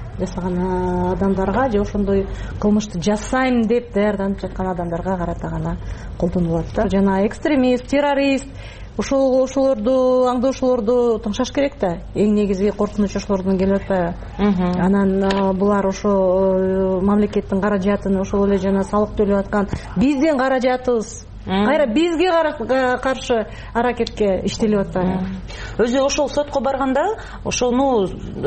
жасаган адамдарга же ошондой кылмышты жасайм деп даярданып жаткан адамдарга карата гана колдонулат да. Жана экстремист, террорист, ошол ошолорду аңдоошолорду тыңшаш керек да. Эң негизги коркунуч ошолордон келип атпайбы? Анан булар ошо мамлекеттин каражатын ошол эле жана салык төлөп аткан биздин каражатыбыз кайра бизге каршы аракетке иштелип атпайбы? Өзү ошол сотко барганда ошону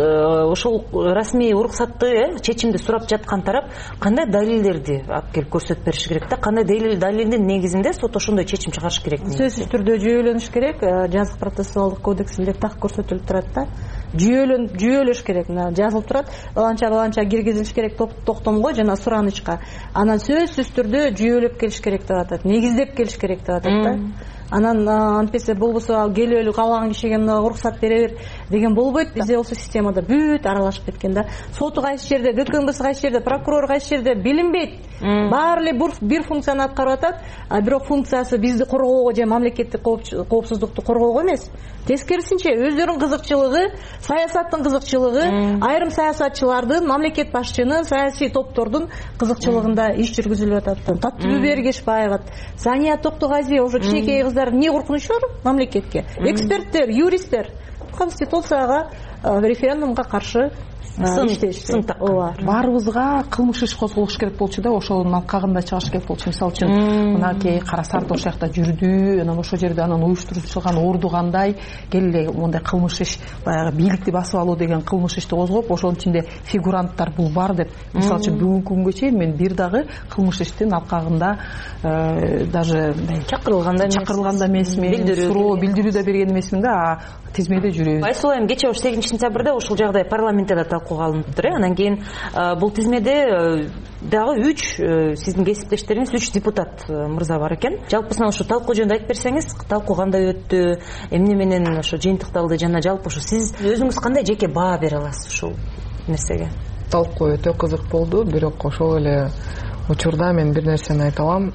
ошол расмий уруксатты, чечимди сурап жаткан тарап кандай далилдерди алып келип көрсөтүп бериш керек да? Кандай далилдин негизинде сот ошондой чечим чыгарыш керек? Сөзсүз түрдө жүйөлөнүш керек. Жазык процессуалдык кодексинде так көрсөтүлүп турат да. Жүйөлөн жүйөлөш керек. Жазылып турат. Баланча баланча киргизилиш керек токтомго жана суранычка. Анан сөзсүз түрдө жүйөлөп келиш керек деп атат. Негиздеп келиш керек деп атат да. Анан антпесе болбосо келип каалаган кишиге мына уруксат бере бер деген болбойт. Бизде осы системада бүт аралашып кеткен да. Соту кайсы жерде, ГКМБС кайсы жерде, прокурор кайсы жерде билинбейт. Баары эле бир функцияны аткарып атат, а бирок функциясы бизди коргоого же мамлекеттик коопсуздукту коргоого эмес. Тескерисинче өздөрүнүн кызыкчылыгы, саясаттын кызыкчылыгы, айрым саясатчылардын, мамлекет башчынын, саясий топтордун кызыкчылыгында иш жүргүзүлүп атат. Таттыбү Бергешбаева, Сания Токтогазиева, ошо кичинекей кыздар эмне коркунучу бар мамлекетке? Эксперттер, юристтер конституцияга, референдумга каршы сын таккан. Баарыбызга кылмыш иш козголуш керек болчу да, ошонун алкагында чыгыш керек болчу. Мисалы үчүн мынакей Кара Сарда ошол жакта жүрдү, анан ошол жерде анан уюштурулган орду кандай, келе мондай кылмыш иш, баягы бийликти басып алуу деген кылмыш ишти козгоп, ошонун ичинде фигуранттар бул бар деп. Мисалы үчүн бүгүнкү күнгө чейин мен бир дагы кылмыш иштин алкагында даже чакырылганда чакырылганда эмесмин, суроо билдирүү да берген эмесмин да, тизмеде жүрөбүз. Айсулайым, кечээ сегизинчи сентябрда ушул жагдай парламентте да талкууга алыныптыр. Анан кийин бул тизмеде дагы үч сиздин кесиптештериңиз, үч депутат мырза бар экен. Жалпысынан ушу талкуу жөнүндө айтып берсеңиз, талкуу кандай өттү, эмне менен ошо жыйынтыкталды, жана жалпы ошо сиз өзүңүз кандай жеке баа бере аласыз ушул нерсеге? Талкуу өтө кызык болду, бирок ошол эле учурда мен бир нерсени айта алам.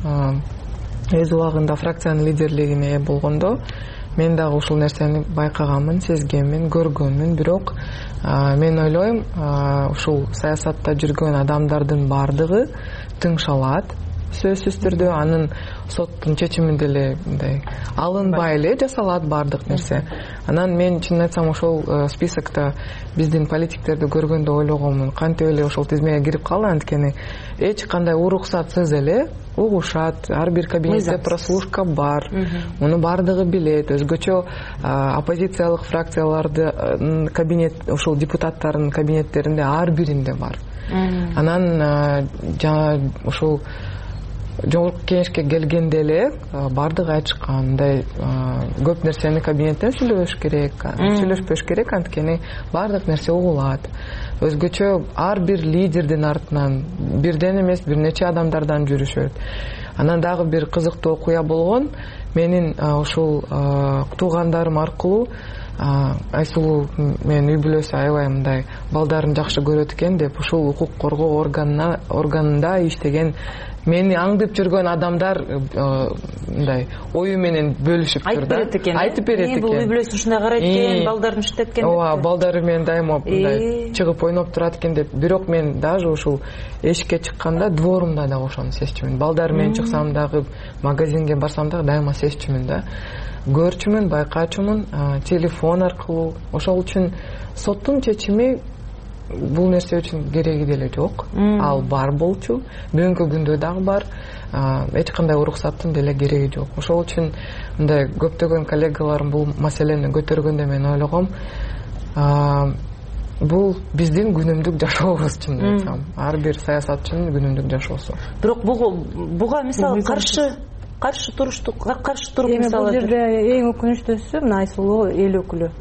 Өз убагында фракциянын лидерлигине ээ болгондо мен дагы ушул нерсени байкаганмын, сезгенмин, көргөнмүн, бирок мен ойлойм, ушул саясатта жүргөн адамдардын баардыгы тыңшалат, сөзсүз түрдө. Анын соттун чечими деле мындай алынбай эле жасалат баардык нерсе. Анан мен чынын айтсам ошол списокто биздин политиктерди көргөндө ойлогонмун, кантип эле ошол тизмеге кирип калды, анткени эч кандай уруксатсыз эле угушат, ар бир кабинетте прослушка бар, муну баардыгы билет. Өзгөчө оппозициялык фракциялардын кабинет, ошол депутаттардын кабинеттеринде ар биринде бар. Анан жана ошол жогорку кеңешке келгенде эле баардыгы айчыккан, мындай көп нерсени кабинеттен сүйлөбөш керек, сүйлөшпөш керек, анткени баардык нерсе угулат. Өзгөчө ар бир лидердин артынан бирден эмес бир нече адамдардан жүрүшөт. Анан дагы бир кызыктуу окуя болгон. менин ушул туугандарым аркылуу Айсулуу менин үй бүлөсү аябай мындай балдарын жакшы көрөт экен деп ушул укук коргоо органында иштеген мени аңдып жүргөн адамдар мындай ою менен бөлүшүптүр да. Айтып берет экен. Айтып берет экен. Бул үй бүлөсү ушундай карайт экен, балдарын иштеп экен. Ооба, балдары менен дайыма мындай чыгып ойноп турат экен деп. Бирок мен даже ушул эшикке чыкканда дворумда дагы ошону сезчүмүн. Балдар менен чыксам дагы, магазинге барсам дагы дайыма сезчүмүн да. Көрчүмүн, байкачумун, телефон аркылуу. Ошол үчүн соттун чечими бул нерсе үчүн кереги деле жок. Ал бар болчу, бүгүнкү күндө дагы бар. Эч кандай уруксаттын деле кереги жок. Ошол үчүн мындай көптөгөн коллегаларым бул маселени көтөргөндө мен ойлогом, бул биздин күнүмдүк жашообуз чын айтсам. Ар бир саясатчынын күнүмдүк жашоосу. Бирок буга мисалы каршы каршы туруштук, каршы туруп мисалы. Бул жерде эң өкүнүчтүүсү мына Айсулуу эл өкүлү.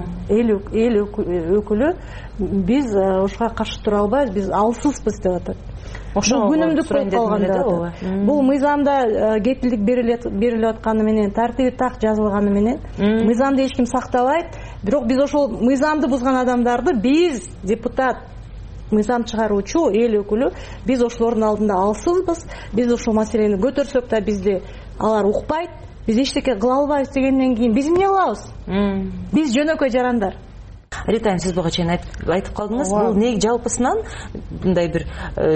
Эл өкүлү биз ушуга каршы тура албайбыз, биз алсызбыз деп атат. Ошо күнүмдүк болуп калганда. Бул мыйзамда кепилдик берилип атканы менен, тартиби так жазылганы менен мыйзамды эч ким сактабайт. Бирок биз ошол мыйзамды бузган адамдарды биз депутат мыйзам чыгаруучу эл өкүлү биз ошолордун алдында алсызбыз. Биз ушул маселени көтөрсөк да бизди алар укпайт. Биз эчтеке кыла албайбыз дегенден кийин биз эмне кылабыз? Биз жөнөкөй жарандар. Рита, сиз буга чейин айтып калдыңыз, бул неги жалпысынан мындай бир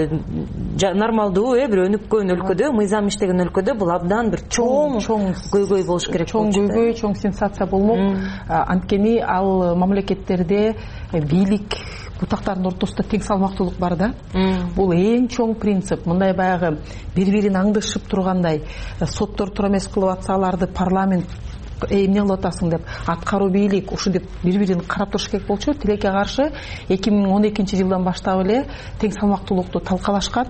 нормалдуу, бир өнүккөн өлкөдө, мыйзам иштеген өлкөдө бул абдан бир чоң көйгөй болуш керек. Чоң көйгөй, чоң сенсация болмок. Анткени ал мамлекеттерде бийлик бутактардын ортосунда тең салмактуулук бар да. Бул эң чоң принцип. Мындай баягы бири-бирин аңдышып тургандай соттор тура эмес кылып атса, аларды парламент эмне кылып атасың деп, аткаруу бийлик ушу деп бири-бирин карап туруш керек болчу. Тилекке каршы эки миң он экинчи жылдан баштап эле тең салмактуулукту талкалашкан.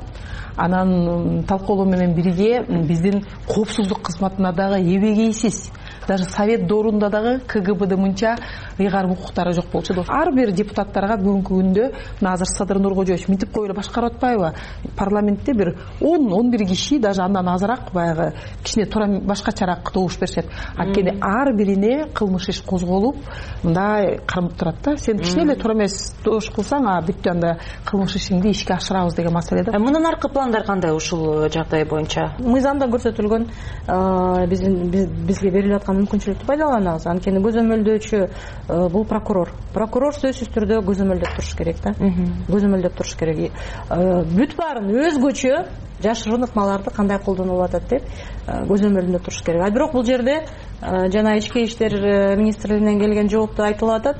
Анан талкуулоо менен бирге биздин коопсуздук кызматына дагы эбегейсиз, даже совет доорунда дагы КГБда мынча ыйгарым укуктары жок болчу. Ар бир депутаттарга бүгүнкү күндө азыр Садыр Нуркожоевич мынтип коюп эле башкарып атпайбы? Парламентте бир он он бир киши, даже андан азыраак баягы кичине туура башкачараак добуш беришет. Анткени ар бирине кылмыш иш козголуп, мындай кармап турат да. Сен кичине эле туура эмес добуш кылсаң, а бүттү анда кылмыш ишиңди ишке ашырабыз деген маселе да. Мындан аркы пландар кандай ушул жагдай боюнча? Мыйзамда көрсөтүлгөн биздин бизге берилип аткан мүмкүнчүлүктү пайдаланабыз. Анткени көзөмөлдөөчү бул прокурор. Прокурор сөзсүз түрдө көзөмөлдөп туруш керек да. Көзөмөлдөп туруш керек. Бүт баарын өзгөчө жашырын ыкмаларды кандай колдонулуп атат деп көзөмөлдө туруш керек. А бирок бул жерде жана ички иштер министрлигинен келген жоопто айтылып атат.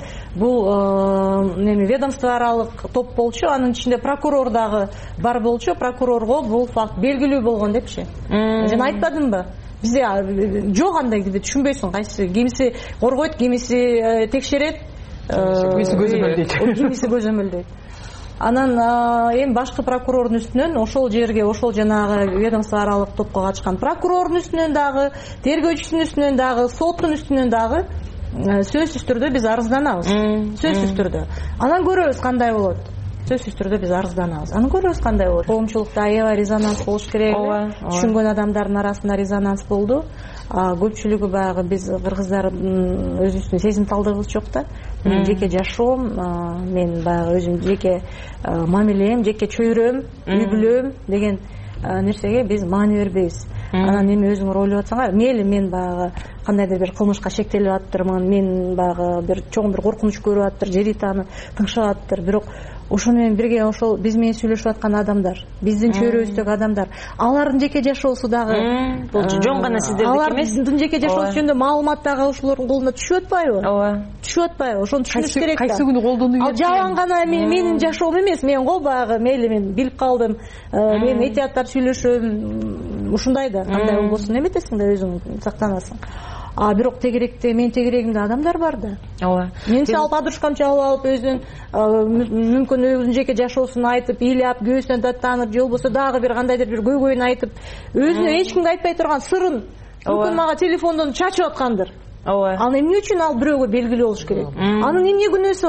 Бул неме ведомство аралык топ болчу, анын ичинде прокурор дагы бар болчу. Прокурорго бул факт белгилүү болгон депчи. Жана айтпадымбы? Бизде жок андай деп түшүнбөйсүң, кайсы кимиси коргойт, кимиси текшерет, кимиси көзөмөлдөйт. Кимиси көзөмөлдөйт. Анан эми башкы прокурордун үстүнөн ошол жерге, ошол жанагы ведомство аралык топко катышкан прокурордун үстүнөн дагы, тергөөчүсүнүн үстүнөн дагы, соттун үстүнөн дагы сөзсүз түрдө биз арызданабыз. Сөзсүз түрдө. Анан көрөбүз кандай болот. Сөзсүз түрдө биз арызданабыз. Анан көрөбүз кандай болот. Коомчулукта аябай резонанс болуш керек. Түшүнгөн адамдардын арасында резонанс болду. Көпчүлүгү баягы биз кыргыздар өзүбүздүн сезимталдыгыбыз жок да. Мен жеке жашоом, мен баягы өзүм жеке мамилем, жеке чөйрөм, үй бүлөм деген нерсеге биз маани бербейбиз. Анан эми өзүңөр ойлоп атсаңар, мейли мен баягы кандайдыр бир кылмышка шектелип аттырмын, мен баягы бир чоң бир коркунуч көрүп аттыр, жер итаны тыңшап аттыр, бирок ошону менен бирге ошол биз менен сүйлөшүп аткан адамдар, биздин чөйрөбүздөгү адамдар, алардын жеке жашоосу дагы бул жөн гана сиздердики эмес. Алардын жеке жашоосу жөнүндө маалымат дагы ошолордун колуна түшүп атпайбы? Ооба. Түшүп атпайбы? Ошону түшүнүш керек да. Кайсы күнү колдонуп Ал жалаң гана менин жашоом эмес, мен го баягы мейли мен билип калдым, мен этияттар сүйлөшөм, ушундай да. Кандай болбосун эметесиң да, өзүң сактанасың. А бирок тегеректе мен тегерегимде адамдар бар да. Ооба. Мен сал подружкам чалып алып өзүнүн мүмкүн өзүнүн жеке жашоосун айтып, ыйлап, көөсүнөн даттанып, же болбосо дагы бир кандайдыр бир көйгөйүн айтып, өзүнө эч кимге айтпай турган сырын мүмкүн мага телефондон чачып аткандыр. Ооба. Ал эмне үчүн ал бирөөгө белгилүү болуш керек? Анын эмне күнөөсү бар?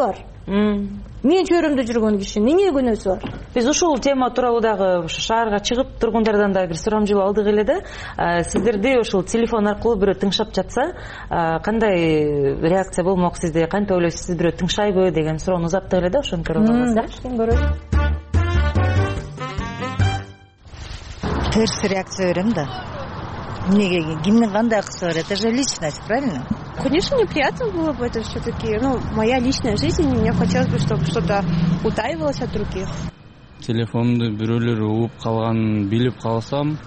Мен чөйрөмдө жүргөн киши эмне күнөөсү бар? Биз ушул тема тууралуу дагы шаарга чыгып тургундардан да бир сурамжылоо алдык эле да. Сиздерди ушул телефон аркылуу бирөө тыңшап жатса, кандай реакция болмок сизде? Кантип ойлойсуз, сиз бирөө тыңшайбы деген суроону узаттык эле да, ошону көрүп Жакшы, мен көрөм. Терс реакция берем да. Мне кимдин кандай акысы бар? Это же личность, правильно? Конечно, неприятно было бы это все-таки, ну, моя личная жизнь, и мне хотелось бы, чтобы что-то утаивалось от других. Телефонду бирөөлөр угуп калганын билип калсам,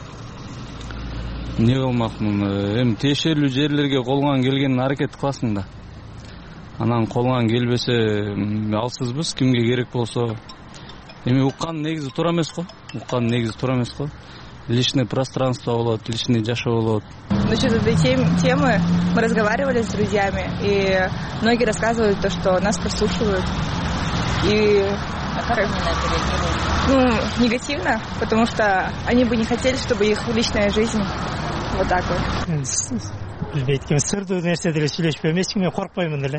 эмне кылмакмын? Эми тиешелүү жерлерге колуңан келгенин аракет кыласың да. Анан колуңан келбесе, алсызбыз, кимге керек болсо. Эми уккан негизи туура эмес го? Уккан негизи туура эмес го? Личное пространство болот, личный жашоо болот. Насчет этой темы мы разговаривали с друзьями, и многие рассказывают то, что нас прослушивают. И как, ну, негативно, потому что они бы не хотели, чтобы их личная жизнь вот так вот. Билбейт, сырдуу нерселерди сүйлөшпөй эмесмин, мен коркпоймун эле.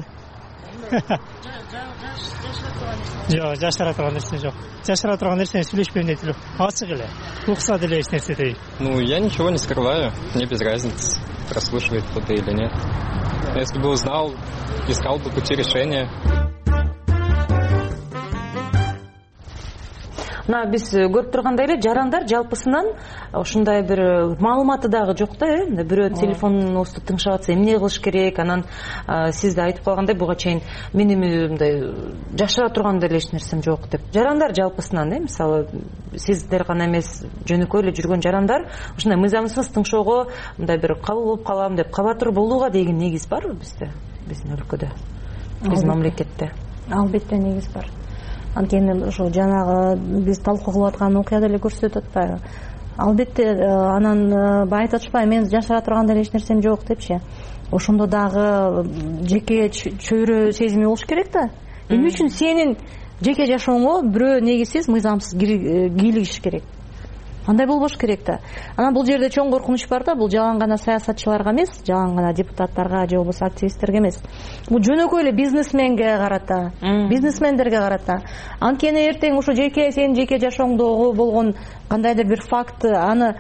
Жок, жашыра турган нерсе жок. Жашыра турган нерсени сүйлөшпөйм дейт эле. Ачык эле. Укса деле эч нерсе дейт. Ну, я ничего не скрываю. Мне без разницы, прослушивает кто-то или нет. Если бы узнал, искал бы пути решения. Мына биз көрүп тургандай эле жарандар жалпысынан ушундай бир маалыматы дагы жок да, э? Бирөө телефонубузду тыңшап атса эмне кылыш керек, анан сиз да айтып калгандай буга чейин менин мындай жашыра турган деле эч нерсем жок деп. Жарандар жалпысынан, э, мисалы сиздер гана эмес, жөнөкөй эле жүргөн жарандар ушундай мыйзамсыз тыңшоого мындай бир кабыл болуп калам деп кабатыр болууга деген негиз барбы бизде, биздин өлкөдө, биздин мамлекетте? Албетте негиз бар. Анткени ошо жанагы биз талкуу кылып аткан окуя деле көрсөтүп атпайбы? Албетте анан баягы айтып атышпайбы, мен жашыра турган деле эч нерсем жок депчи. Ошондо дагы жеке чөйрө сезими болуш керек да. Эмне үчүн сенин жеке жашооңо бирөө негизсиз, мыйзамсыз кийлигиш керек? Андай болбош керек да. Анан бул жерде чоң коркунуч бар да, бул жалаң гана саясатчыларга эмес, жалаң гана депутаттарга же болбосо активисттерге эмес. Бул жөнөкөй эле бизнесменге карата, бизнесмендерге карата. Анткени эртең ошо жеке сенин жеке жашооңдогу болгон кандайдыр бир факты, аны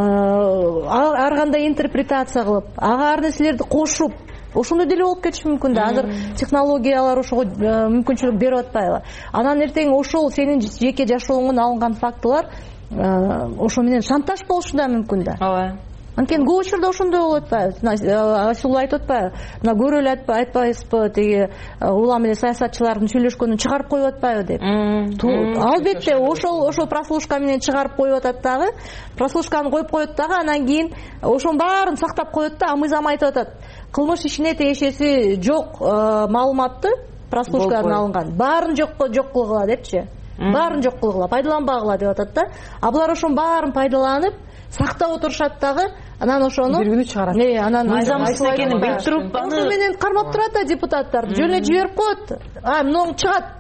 ар кандай интерпретация кылып, ага ар нерселерди кошуп, ошондой деле болуп кетиши мүмкүн да. Азыр технологиялар ошого мүмкүнчүлүк берип атпайбы? Анан эртең ошол сенин жеке жашооңдон алынган фактылар ошо менен шантаж болушу да мүмкүн да. Ооба. Анткени көп учурда ошондой болуп атпайбы? Асул айтып атпайбы? Мына көрө эле айтпайсызбы, тиги улам эле саясатчылардын сүйлөшкөнүн чыгарып коюп атпайбы деп. Албетте ошол ошол прослушка менен чыгарып коюп атат дагы. Прослушканы коюп коет дагы, анан кийин ошонун баарын сактап коет да, а мыйзам айтып атат. Кылмыш ишине тиешеси жок маалыматты прослушкадан алынган баарын жок жок кылгыла депчи. Баарын жок кылгыла, пайдаланбагыла деп атат да. А булар ошонун баарын пайдаланып, сактап отурушат дагы, анан ошону биргүнү чыгарат. Э, анан мыйзамсыз экенин билип туруп, аны менен кармап турат да депутаттарды. Жөн эле жиберип коет. А, муну чыгат.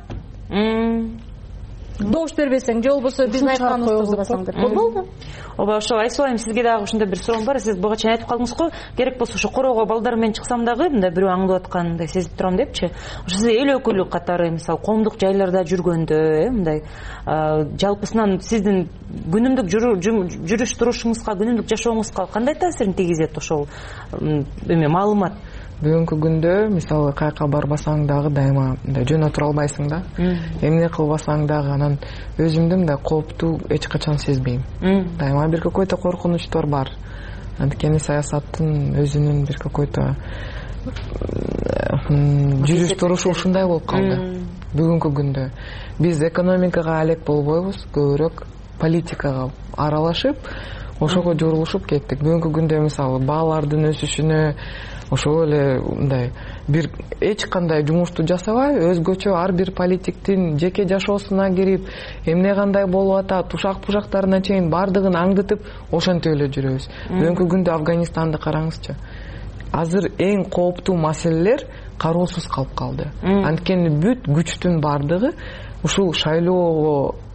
Добуш бербесең, же болбосо биздин айтканыбызды кылбасаң деп. Болбойбу? Ооба, ошо Айсул айым, сизге дагы ушундай бир суроом бар. Сиз буга чейин айтып калдыңыз го, керек болсо ошо короого балдар менен чыксам дагы мындай бирөө аңдып аткандай сезип турам депчи. Ошо сиз эл өкүлү катары, мисалы, коомдук жайларда жүргөндө, э, мындай жалпысынан сиздин күнүмдүк жүрүш турушуңузга, күнүмдүк жашооңузга кандай таасирин тийгизет ошол эме маалымат? Бүгүнкү күндө мисалы каяка барбасаң дагы дайыма мындай жөн отура албайсың да. Эмне кылбасаң дагы анан өзүмдү мындай кооптуу эч качан сезбейм. Дайыма бир какой-то коркунучтор бар. Анткени саясаттын өзүнүн бир какой-то жүрүш турушу ушундай болуп калды. Бүгүнкү күндө биз экономикага алек болбойбуз, көбүрөөк политикага аралашып, ошого журулушуп кеттик. Бүгүнкү күндө мисалы баалардын өсүшүнө ошол эле мындай бир эч кандай жумушту жасабай, өзгөчө ар бир политиктин жеке жашоосуна кирип, эмне кандай болуп атат, ушак-пушактарына чейин бардыгын аңдытып, ошентип эле жүрөбүз. Бүгүнкү күндө Афганистанды караңызчы. Азыр эң кооптуу маселелер кароосуз калып калды. Анткени бүт күчтүн бардыгы ушул шайлоого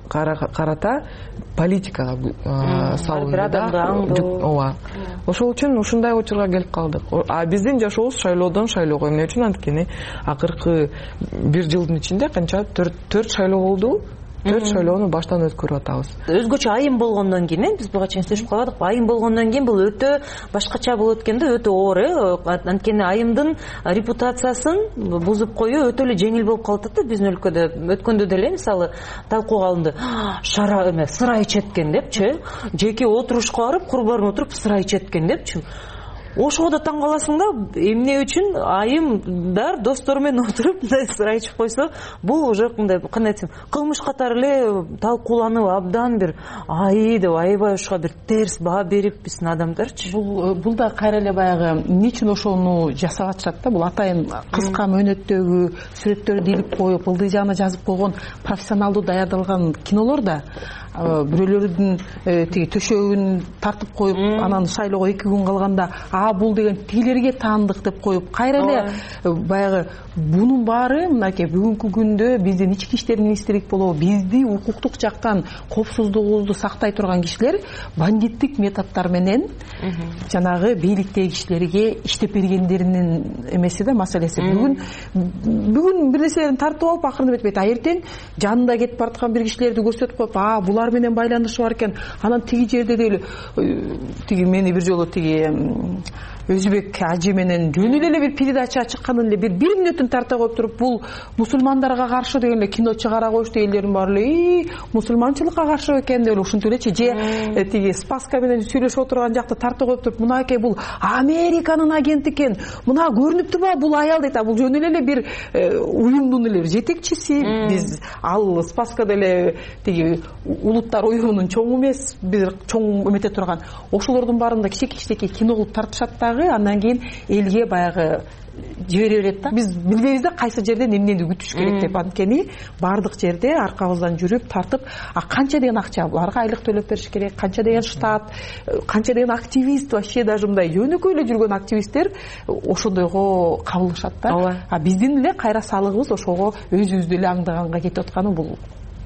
карата политикага салынды да. ооба ошол үчүн ушундай учурга келип калдык. А биздин жашообуз шайлоодон шайлоого. Эмне үчүн? Анткени акыркы бир жылдын ичинде канча төрт шайлоо болду. төрт шайлоону баштан өткөрүп атабыз. Өзгөчө айым болгондон кийин, биз буга чейин сүйлөшүп калдык. Айым болгондон кийин бул өтө башкача болуп өткөндө өтө оор, э. Анткени айымдын репутациясын бузуп коюу өтө эле жеңил болуп калып атат да биздин өлкөдө. Өткөндө деле мисалы талкууга алынды. Шара эме сыра ичет экен депчи. Жеке отурушка барып, курбарын отуруп сыра ичет экен депчи. Ошого да таң каласың да, эмне үчүн айымдар достору менен отуруп мындай сыра ичип койсо, бул уже мындай кандай десем, кылмыш катары эле талкууланып абдан бир ай деп аябай ушуга бир терс баа берип биздин адамдарчы. Бул бул да кайра эле баягы эмне үчүн ошону жасап атышат да, бул атайын кыска мөөнөттөгү сүрөттөрдү илип коюп, ылдый жагына жазып койгон профессионалдуу даярдалган кинолор да бирөөлөрдүн тиги төшөгүн тартып коюп, анан шайлоого эки күн калганда а бул деген тигилерге таандык деп коюп, кайра эле баягы бунун баары мынакей бүгүнкү күндө биздин ички иштер министрлик болобу, бизди укуктук жактан коопсуздугубузду сактай турган кишилер бандиттик методдор менен жанагы бийликтеги кишилерге иштеп бергендеринин эмеси да, маселеси. Бүгүн бүгүн бир нерселерин тартып алып акырын этпейт, а эртең жанында кетип бараткан бир кишилерди көрсөтүп коюп, а булар менен байланышы бар экен. Анан тиги жерде деле тиги мени бир жолу тиги өзбек ажы менен жөн эле бир передача чыкканын эле бир бир мүнөтүн тарта коюп туруп, бул мусулмандарга каршы деген эле кино чыгара коюшту, элдердин баары эле мусулманчылыкка каршы экен деп ушинтип элечи. Же тиги Спаска менен сүйлөшүп отурган жакта тарта коюп туруп, мынакей бул Американын агенти экен, мына көрүнүп турбайбы бул аял дейт. А бул жөн эле бир уюмдун эле жетекчиси. Биз ал Спаска деле тиги улуттар уюмунун чоңу эмес, бир чоң эмете турган. Ошолордун баарында кичи-кичи кино кылып тартышат дагы, андан кийин элге баягы жибере берет да. Биз билбейбиз да кайсы жерден эмнени күтүш керек деп. Анткени бардык жерде аркабыздан жүрүп тартып, а канча деген акча буларга айлык төлөп бериш керек, канча деген штат, канча деген активист, вообще даже мындай жөнөкөй эле жүргөн активисттер ошондойго кабылышат да. А биздин эле кайра салыгыбыз ошого өзүбүздү эле аңдаганга кетип атканы бул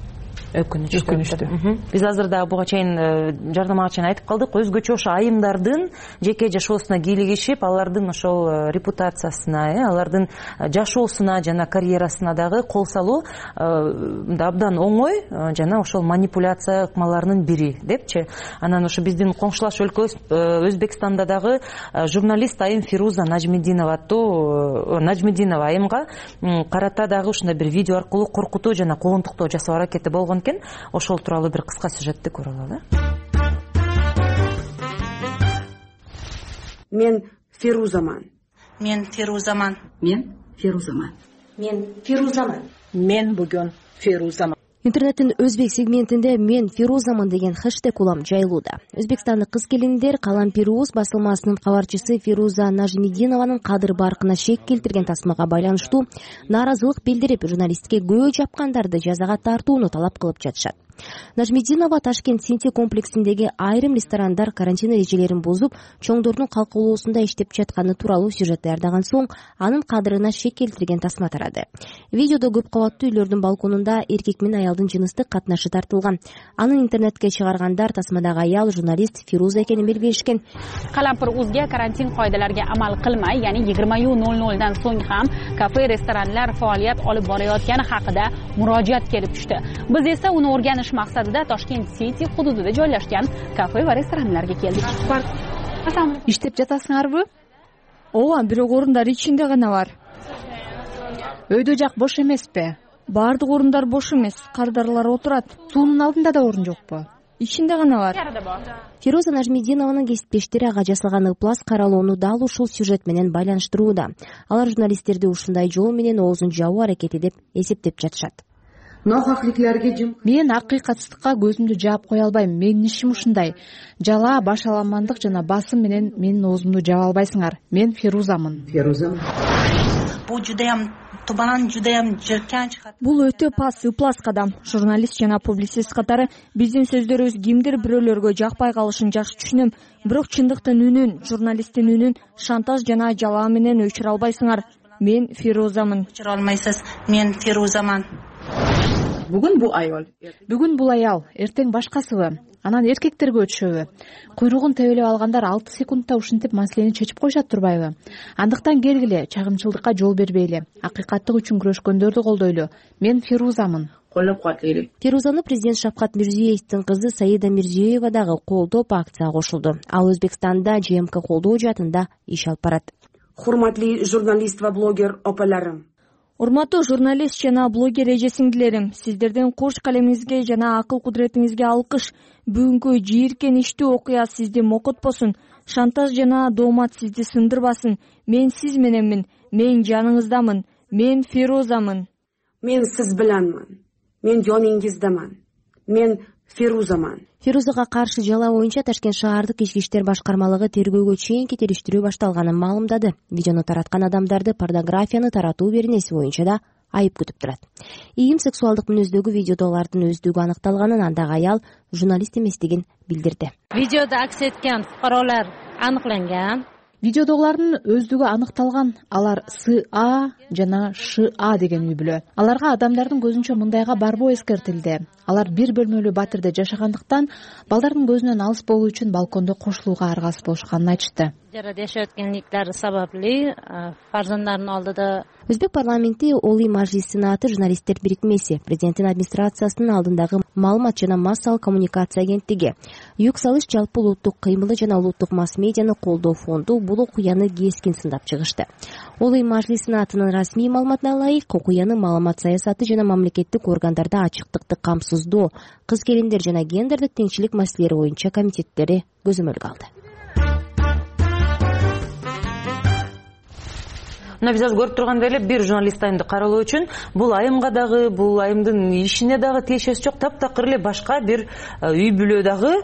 өкүнүчтүү. Биз азыр да буга чейин жардамга чейин айтып калдык, өзгөчө ошо айымдардын жеке жашоосуна кийлигишип, алардын ошол репутациясына, алардын жашоосуна жана карьерасына дагы кол салуу абдан оңой жана ошол манипуляция ыкмаларынын бири депчи. Анан ошо биздин коңшулаш өлкөбүз Өзбекстанда дагы журналист айым Фируза Нажмидинова аттуу Нажмидинова айымга карата дагы ушундай бир видео аркылуу коркутуу жана куугунтуктоо жасоо аракети болгон экен. Ошол тууралуу бир кыска сюжетти көрө алалы. Мен Фирузаман. Мен Фирузаман. Мен Фирузаман. Мен Фирузаман. Мен бүгүн Фирузаман. Интернеттин өзбек сегментинде мен Фирузаман деген хэштег улам жайылууда. Өзбекстандык кыз келиндер Калам Фируз басылмасынын кабарчысы Фируза Нажмидинованын кадыр баркына шек келтирген тасмага байланыштуу нааразылык билдирип, журналистке көө жапкандарды жазага тартууну талап кылып жатышат. Нажмидинова Ташкент Синти комплексиндеги айрым ресторандар карантин эрежелерин бузуп, чоңдордун калкуулоосунда иштеп жатканы тууралуу сюжет даярдаган соң, анын кадырына шек келтирген тасма тарады. Видеодо көп кабаттуу үйлөрдүн балконунда эркек менен аялдын жыныстык катнашы тартылган. Анын интернетке чыгаргандар тасмадагы аял журналист Фируза экенин белгилешкен. Qalampir uzga karantin qoidalariga amal qilmay, ya'ni yigirma nol nol dan so'ng ham kafe, restoranlar faoliyat olib borayotgani haqida murojaat kelib tushdi. Biz esa uni o'rganish maqsadida Toshkent City hududida joylashgan kafe va restoranlarga keldik. Иштеп жатасыңарбы? Ооба, бирок орундар ичинде гана бар. Өйдө жак бош эмеспи? Бардык орундар бош эмес, кардарлар отурат. Суунун алдында да орун жокпу? Ичинде гана бар. Фируза Нажмидинованын кесиптештери ага жасалган ыплас каралоону дал ушул сюжет менен байланыштырууда. Алар журналисттерди ушундай жол менен оозун жабуу аракети деп эсептеп жатышат. Мен акыйкатсыздыкка көзүмдү жаап кое албайм. Менин ишим ушундай. Жала, башаламандык жана басым менен менин оозумду жаба албайсыңар. Мен Фирузамын. Фирузам. Бул жудайам тубан, жудайам жиркен чыгат. Бул өтө пас, ыплас кадам. Журналист жана публицист катары биздин сөздөрүбүз кимдир бирөөлөргө жакпай калышын жакшы түшүнөм. Бирок чындыктын үнүн, журналисттин үнүн шантаж жана жалаа менен өчүрө албайсыңар. Мен Фирузамын. Өчүрө алмайсыз. Мен Фирузамын. бүгүн бул аял бүгүн бул аял эртең башкасыбы, анан эркектерге өтүшөбү? Куйругун тебелеп алгандар алты секундта ушинтип маселени чечип коюшат турбайбы? Андыктан келгиле, чагымчылдыкка жол бербейли, акыйкаттык үчүн күрөшкөндөрдү колдойлу. Мен Фирузамын. Фирузаны президент Шавкат Мирзиеевдин кызы Саида Мирзиева дагы колдоп акцияга кошулду. Ал Өзбекстанда ЖМК колдоо жаатында иш алып барат. Урматтуу журналист ва блогер опаларым. Урматтуу журналист жана блогер эже-сиңдилерим, сиздердин курч калемиңизге жана акыл кудуретиңизге алкыш. Бүгүнкү жийиркен иштүү окуя сизди мокотпосун, шантаж жана доомат сизди сындырбасын. Мен сиз мененмин, мен жаныңыздамын, мен Фирузамын. Мен сиз биленмин. Мен жонуңуздамын. Мен Фирузамын. Фирузага каршы жала боюнча Ташкент шаардык ички иштер башкармалыгы тергөөгө чейинки териштирүү башталганын маалымдады. Видеону тараткан адамдарды порнографияны таратуу беренеси боюнча да айып күтүп турат. Ийим сексуалдык мүнөздөгү видеодо алардын өздүгү аныкталганын, андагы аял журналист эместигин билдирди. Видеода акс эткен фукаролор аныкланган. Видеодогулардын өздүгү аныкталган. Алар С А жана Ш А деген үй бүлө. Аларга адамдардын көзүнчө мындайга барбоо эскертилди. Алар бир бөлмөлүү батирде жашагандыктан балдардын көзүнөн алыс болуу үчүн балкондо кошулууга аргасыз болушканын айтышты. Жарада жашатканлыктары сабаплуу фарзандардын алдыда. Өзбек парламенти Олий Мажлис Сенаты журналисттер бирикмеси, президенттин администрациясынын алдындагы маалымат жана массалык коммуникация агенттиги, Юксалыш жалпы улуттук кыймылы жана улуттук масс-медианы колдоо фонду бул окуяны кескин сындап чыгышты. Олий Мажлис Сенатынын расмий маалыматына ылайык, окуяны маалымат саясаты жана мамлекеттик органдарда ачыктыкты камсыздоо, кыз-келиндер жана гендердик теңчилик маселелери боюнча комитеттери көзөмөлгө алды. Мына биз азыр көрүп тургандай эле бир журналист айымды каралоо үчүн бул айымга дагы, бул айымдын ишине дагы тиешеси жок, таптакыр эле башка бир үй бүлө дагы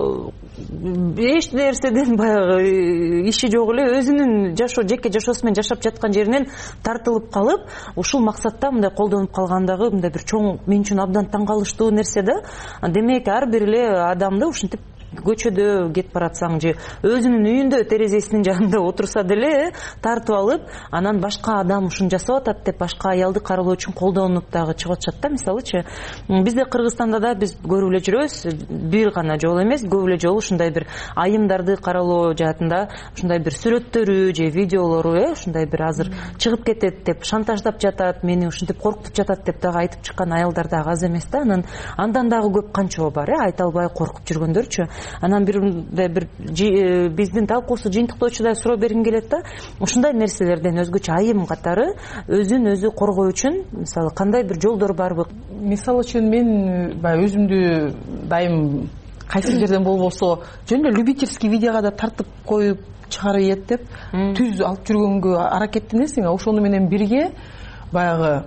эч нерседен баягы иши жок эле өзүнүн жашоо, жеке жашоосу менен жашап жаткан жеринен тартылып калып, ушул максатта мындай колдонуп калгандагы мындай бир чоң мен үчүн абдан таң калыштуу нерсе да. Демек ар бир эле адамды ушинтип көчөдө кетип баратсаң же өзүнүн үйүндө терезесинин жанында отурса деле тартып алып, анан башка адам ушуну жасап атат деп башка аялды каралоо үчүн колдонуп дагы чыгып атышат да. Мисалычы бизде Кыргызстанда да биз көрүп эле жүрөбүз, бир гана жолу эмес, көп эле жолу ушундай бир айымдарды каралоо жаатында ушундай бир сүрөттөрү же видеолору э ушундай бир азыр чыгып кетет деп шантаждап жатат, мени ушинтип коркутуп жатат деп дагы айтып чыккан аялдар дагы аз эмес да. Анан андан дагы көп канчоо бар э айта албай коркуп жүргөндөрчү. Анан бир бир биздин талкуусу жыйынтыктоочудай суроо бергим келет да. Ушундай нерселерден өзгөчө айым катары өзүн өзү коргоо үчүн мисалы кандай бир жолдор барбы? Мисалы үчүн мен баягы өзүмдү дайым кайсы жерден болбосо жөн эле любительский видеого да тартып коюп чыгарып ийет деп түз алып жүргөнгө аракеттенесиң. Ошону менен бирге баягы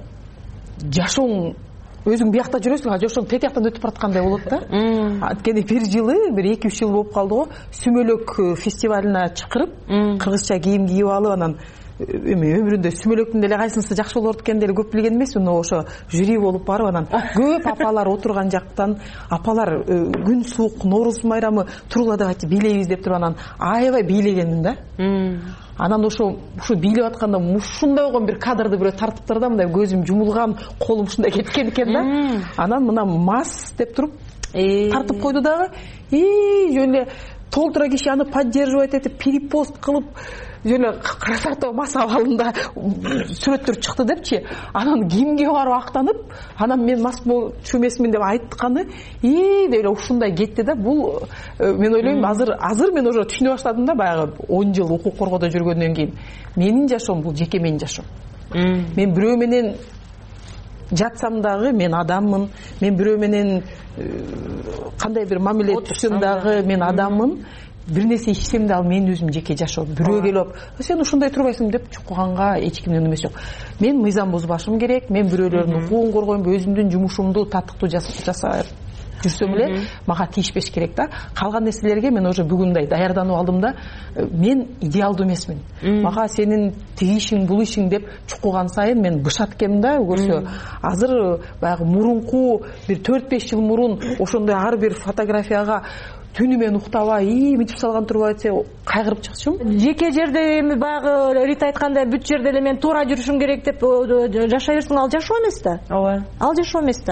жашооң өзүң биякта жүрөсүң, а жашооң тет жактан өтүп бараткандай болот да. Анткени бир жылы, бир эки үч жыл болуп калды го, сүмөлөк фестивалына чакырып, кыргызча кийим кийип алып, анан эми өмүрүндө сүмөлөктүн деле кайсынысы жакшы болор экенин деле көп билген эмесмин, но ошо жюри болуп барып, анан көп апалар отурган жактан, апалар күн суук, Нооруз майрамы тургула деп айтып бийлейбиз деп туруп, анан аябай бийлегенмин да. Анан ошо ушу бийлеп атканда ушундай болгон бир кадрды бирөө тартыптыр да, мындай көзүм жумулган, колум ушундай кеткен экен да. Анан мына мас деп туруп тартып койду дагы. И жөн эле толтура киши аны поддерживать этип, перепост кылып, жөн эле красота мас абалында сүрөттөр чыкты депчи. Анан кимге барып актанып, анан мен мас болчу эмесмин деп айтканы, и деп эле ушундай кетти да. Бул мен ойлойм, азыр азыр мен уже түшүнө баштадым да, баягы он жыл укук коргоодо жүргөндөн кийин. Менин жашоом бул жеке менин жашоом. Мен бирөө менен жатсам дагы мен адаммын, мен бирөө менен кандай бир мамиле түзсөм дагы мен адаммын. Бир нерсе ичсем да ал менин өзүм жеке жашоом. Бирөө келип, сен ушундай турбайсың деп чукуганга эч кимдин эмеси жок. Мен мыйзам бузбашым керек, мен бирөөлөрдүн укугун коргойм, өзүмдүн жумушумду татыктуу жасап жүрсөм эле мага тийишпеш керек да. Калган нерселерге мен уже бүгүндай даярданып алдым да. Мен идеалдуу эмесмин. Мага сенин тиги ишиң, бул ишиң деп чукуган сайын мен бышат экенмин да. Көрсө азыр баягы мурунку бир төрт беш жыл мурун ошондой ар бир фотографияга түнү мен уктабай, и мынтип салган турбай атса кайгырып чыкчумун. Жеке жерде эми баягы Рита айткандай бүт жерде эле мен туура жүрүшүм керек деп жашай берсең, ал жашоо эмес да. Ооба. Ал жашоо эмес да.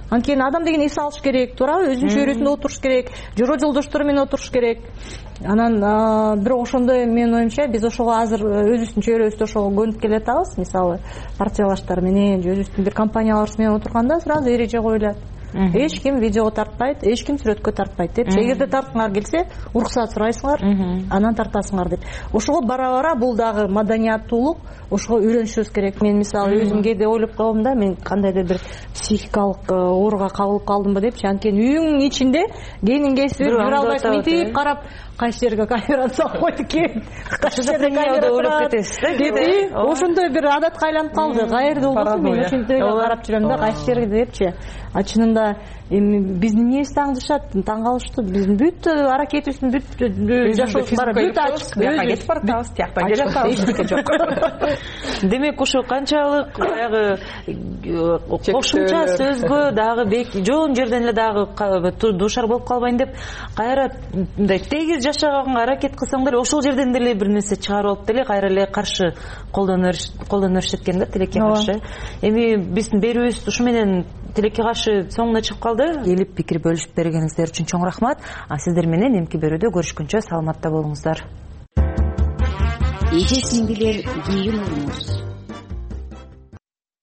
анткени адам деген эс алыш керек, туурабы, өзүнүн чөйрөсүндө отуруш керек, жора жолдоштору менен отуруш керек. Анан бирок ошондой менин оюмча биз ошого азыр өзүбүздүн чөйрөбүздө ошого көнүп келатабыз. Мисалы партиялаштар менен же өзүбүздүн бир компаниялар менен отурганда сразу эреже коюлат. Эч ким видеого тартпайт, эч ким сүрөткө тартпайт депчи. Эгерде тарткыңар келсе, уруксат сурайсыңар, анан тартасыңар деп. Ошого бара-бара бул дагы маданияттуулук, ошого үйрөнүшүбүз керек. Мен мисалы өзүм кээде ойлоп коем да, мен кандайдыр бир психикалык ооруга кабылып калдымбы депчи. Анткени үйүңдүн ичинде кенин кесип жүрө албайсың, мынтип карап кайсы жерге камераны салып койду экен, кайсы жерде камера ойлоп кетесиз да. Ошондой бир адатка айланып калды. Каерде болбосун мен ошентип карап жүрөм да, кайсы жерге депчи. А чынында эми биздин эмнебизди таңдышат, таң калыштуу. Биздин бүт аракетибиздин бүт жашообуз бар, бүт ачык. Бияка кетип баратабыз, тияктан келип атабыз, эчтеке жок. Демек ушу канчалык баягы кошумча сөзгө дагы жоон жерден эле дагы дуушар болуп калбайын деп кайра мындай тегиз жашаганга аракет кылсаң деле ошол жерден деле бир нерсе чыгарып алып деле кайра эле каршы колдонуш экен да, тилекке каршы. Эми биздин берүүбүз ушу менен тилекке каршы соңуна чыгып калды. Келип пикир бөлүшүп бергениңиздер үчүн чоң рахмат. А сиздер менен эмки берүүдө көрүшкүнчө саламатта болуңуздар. Эже сиңдилер, кийин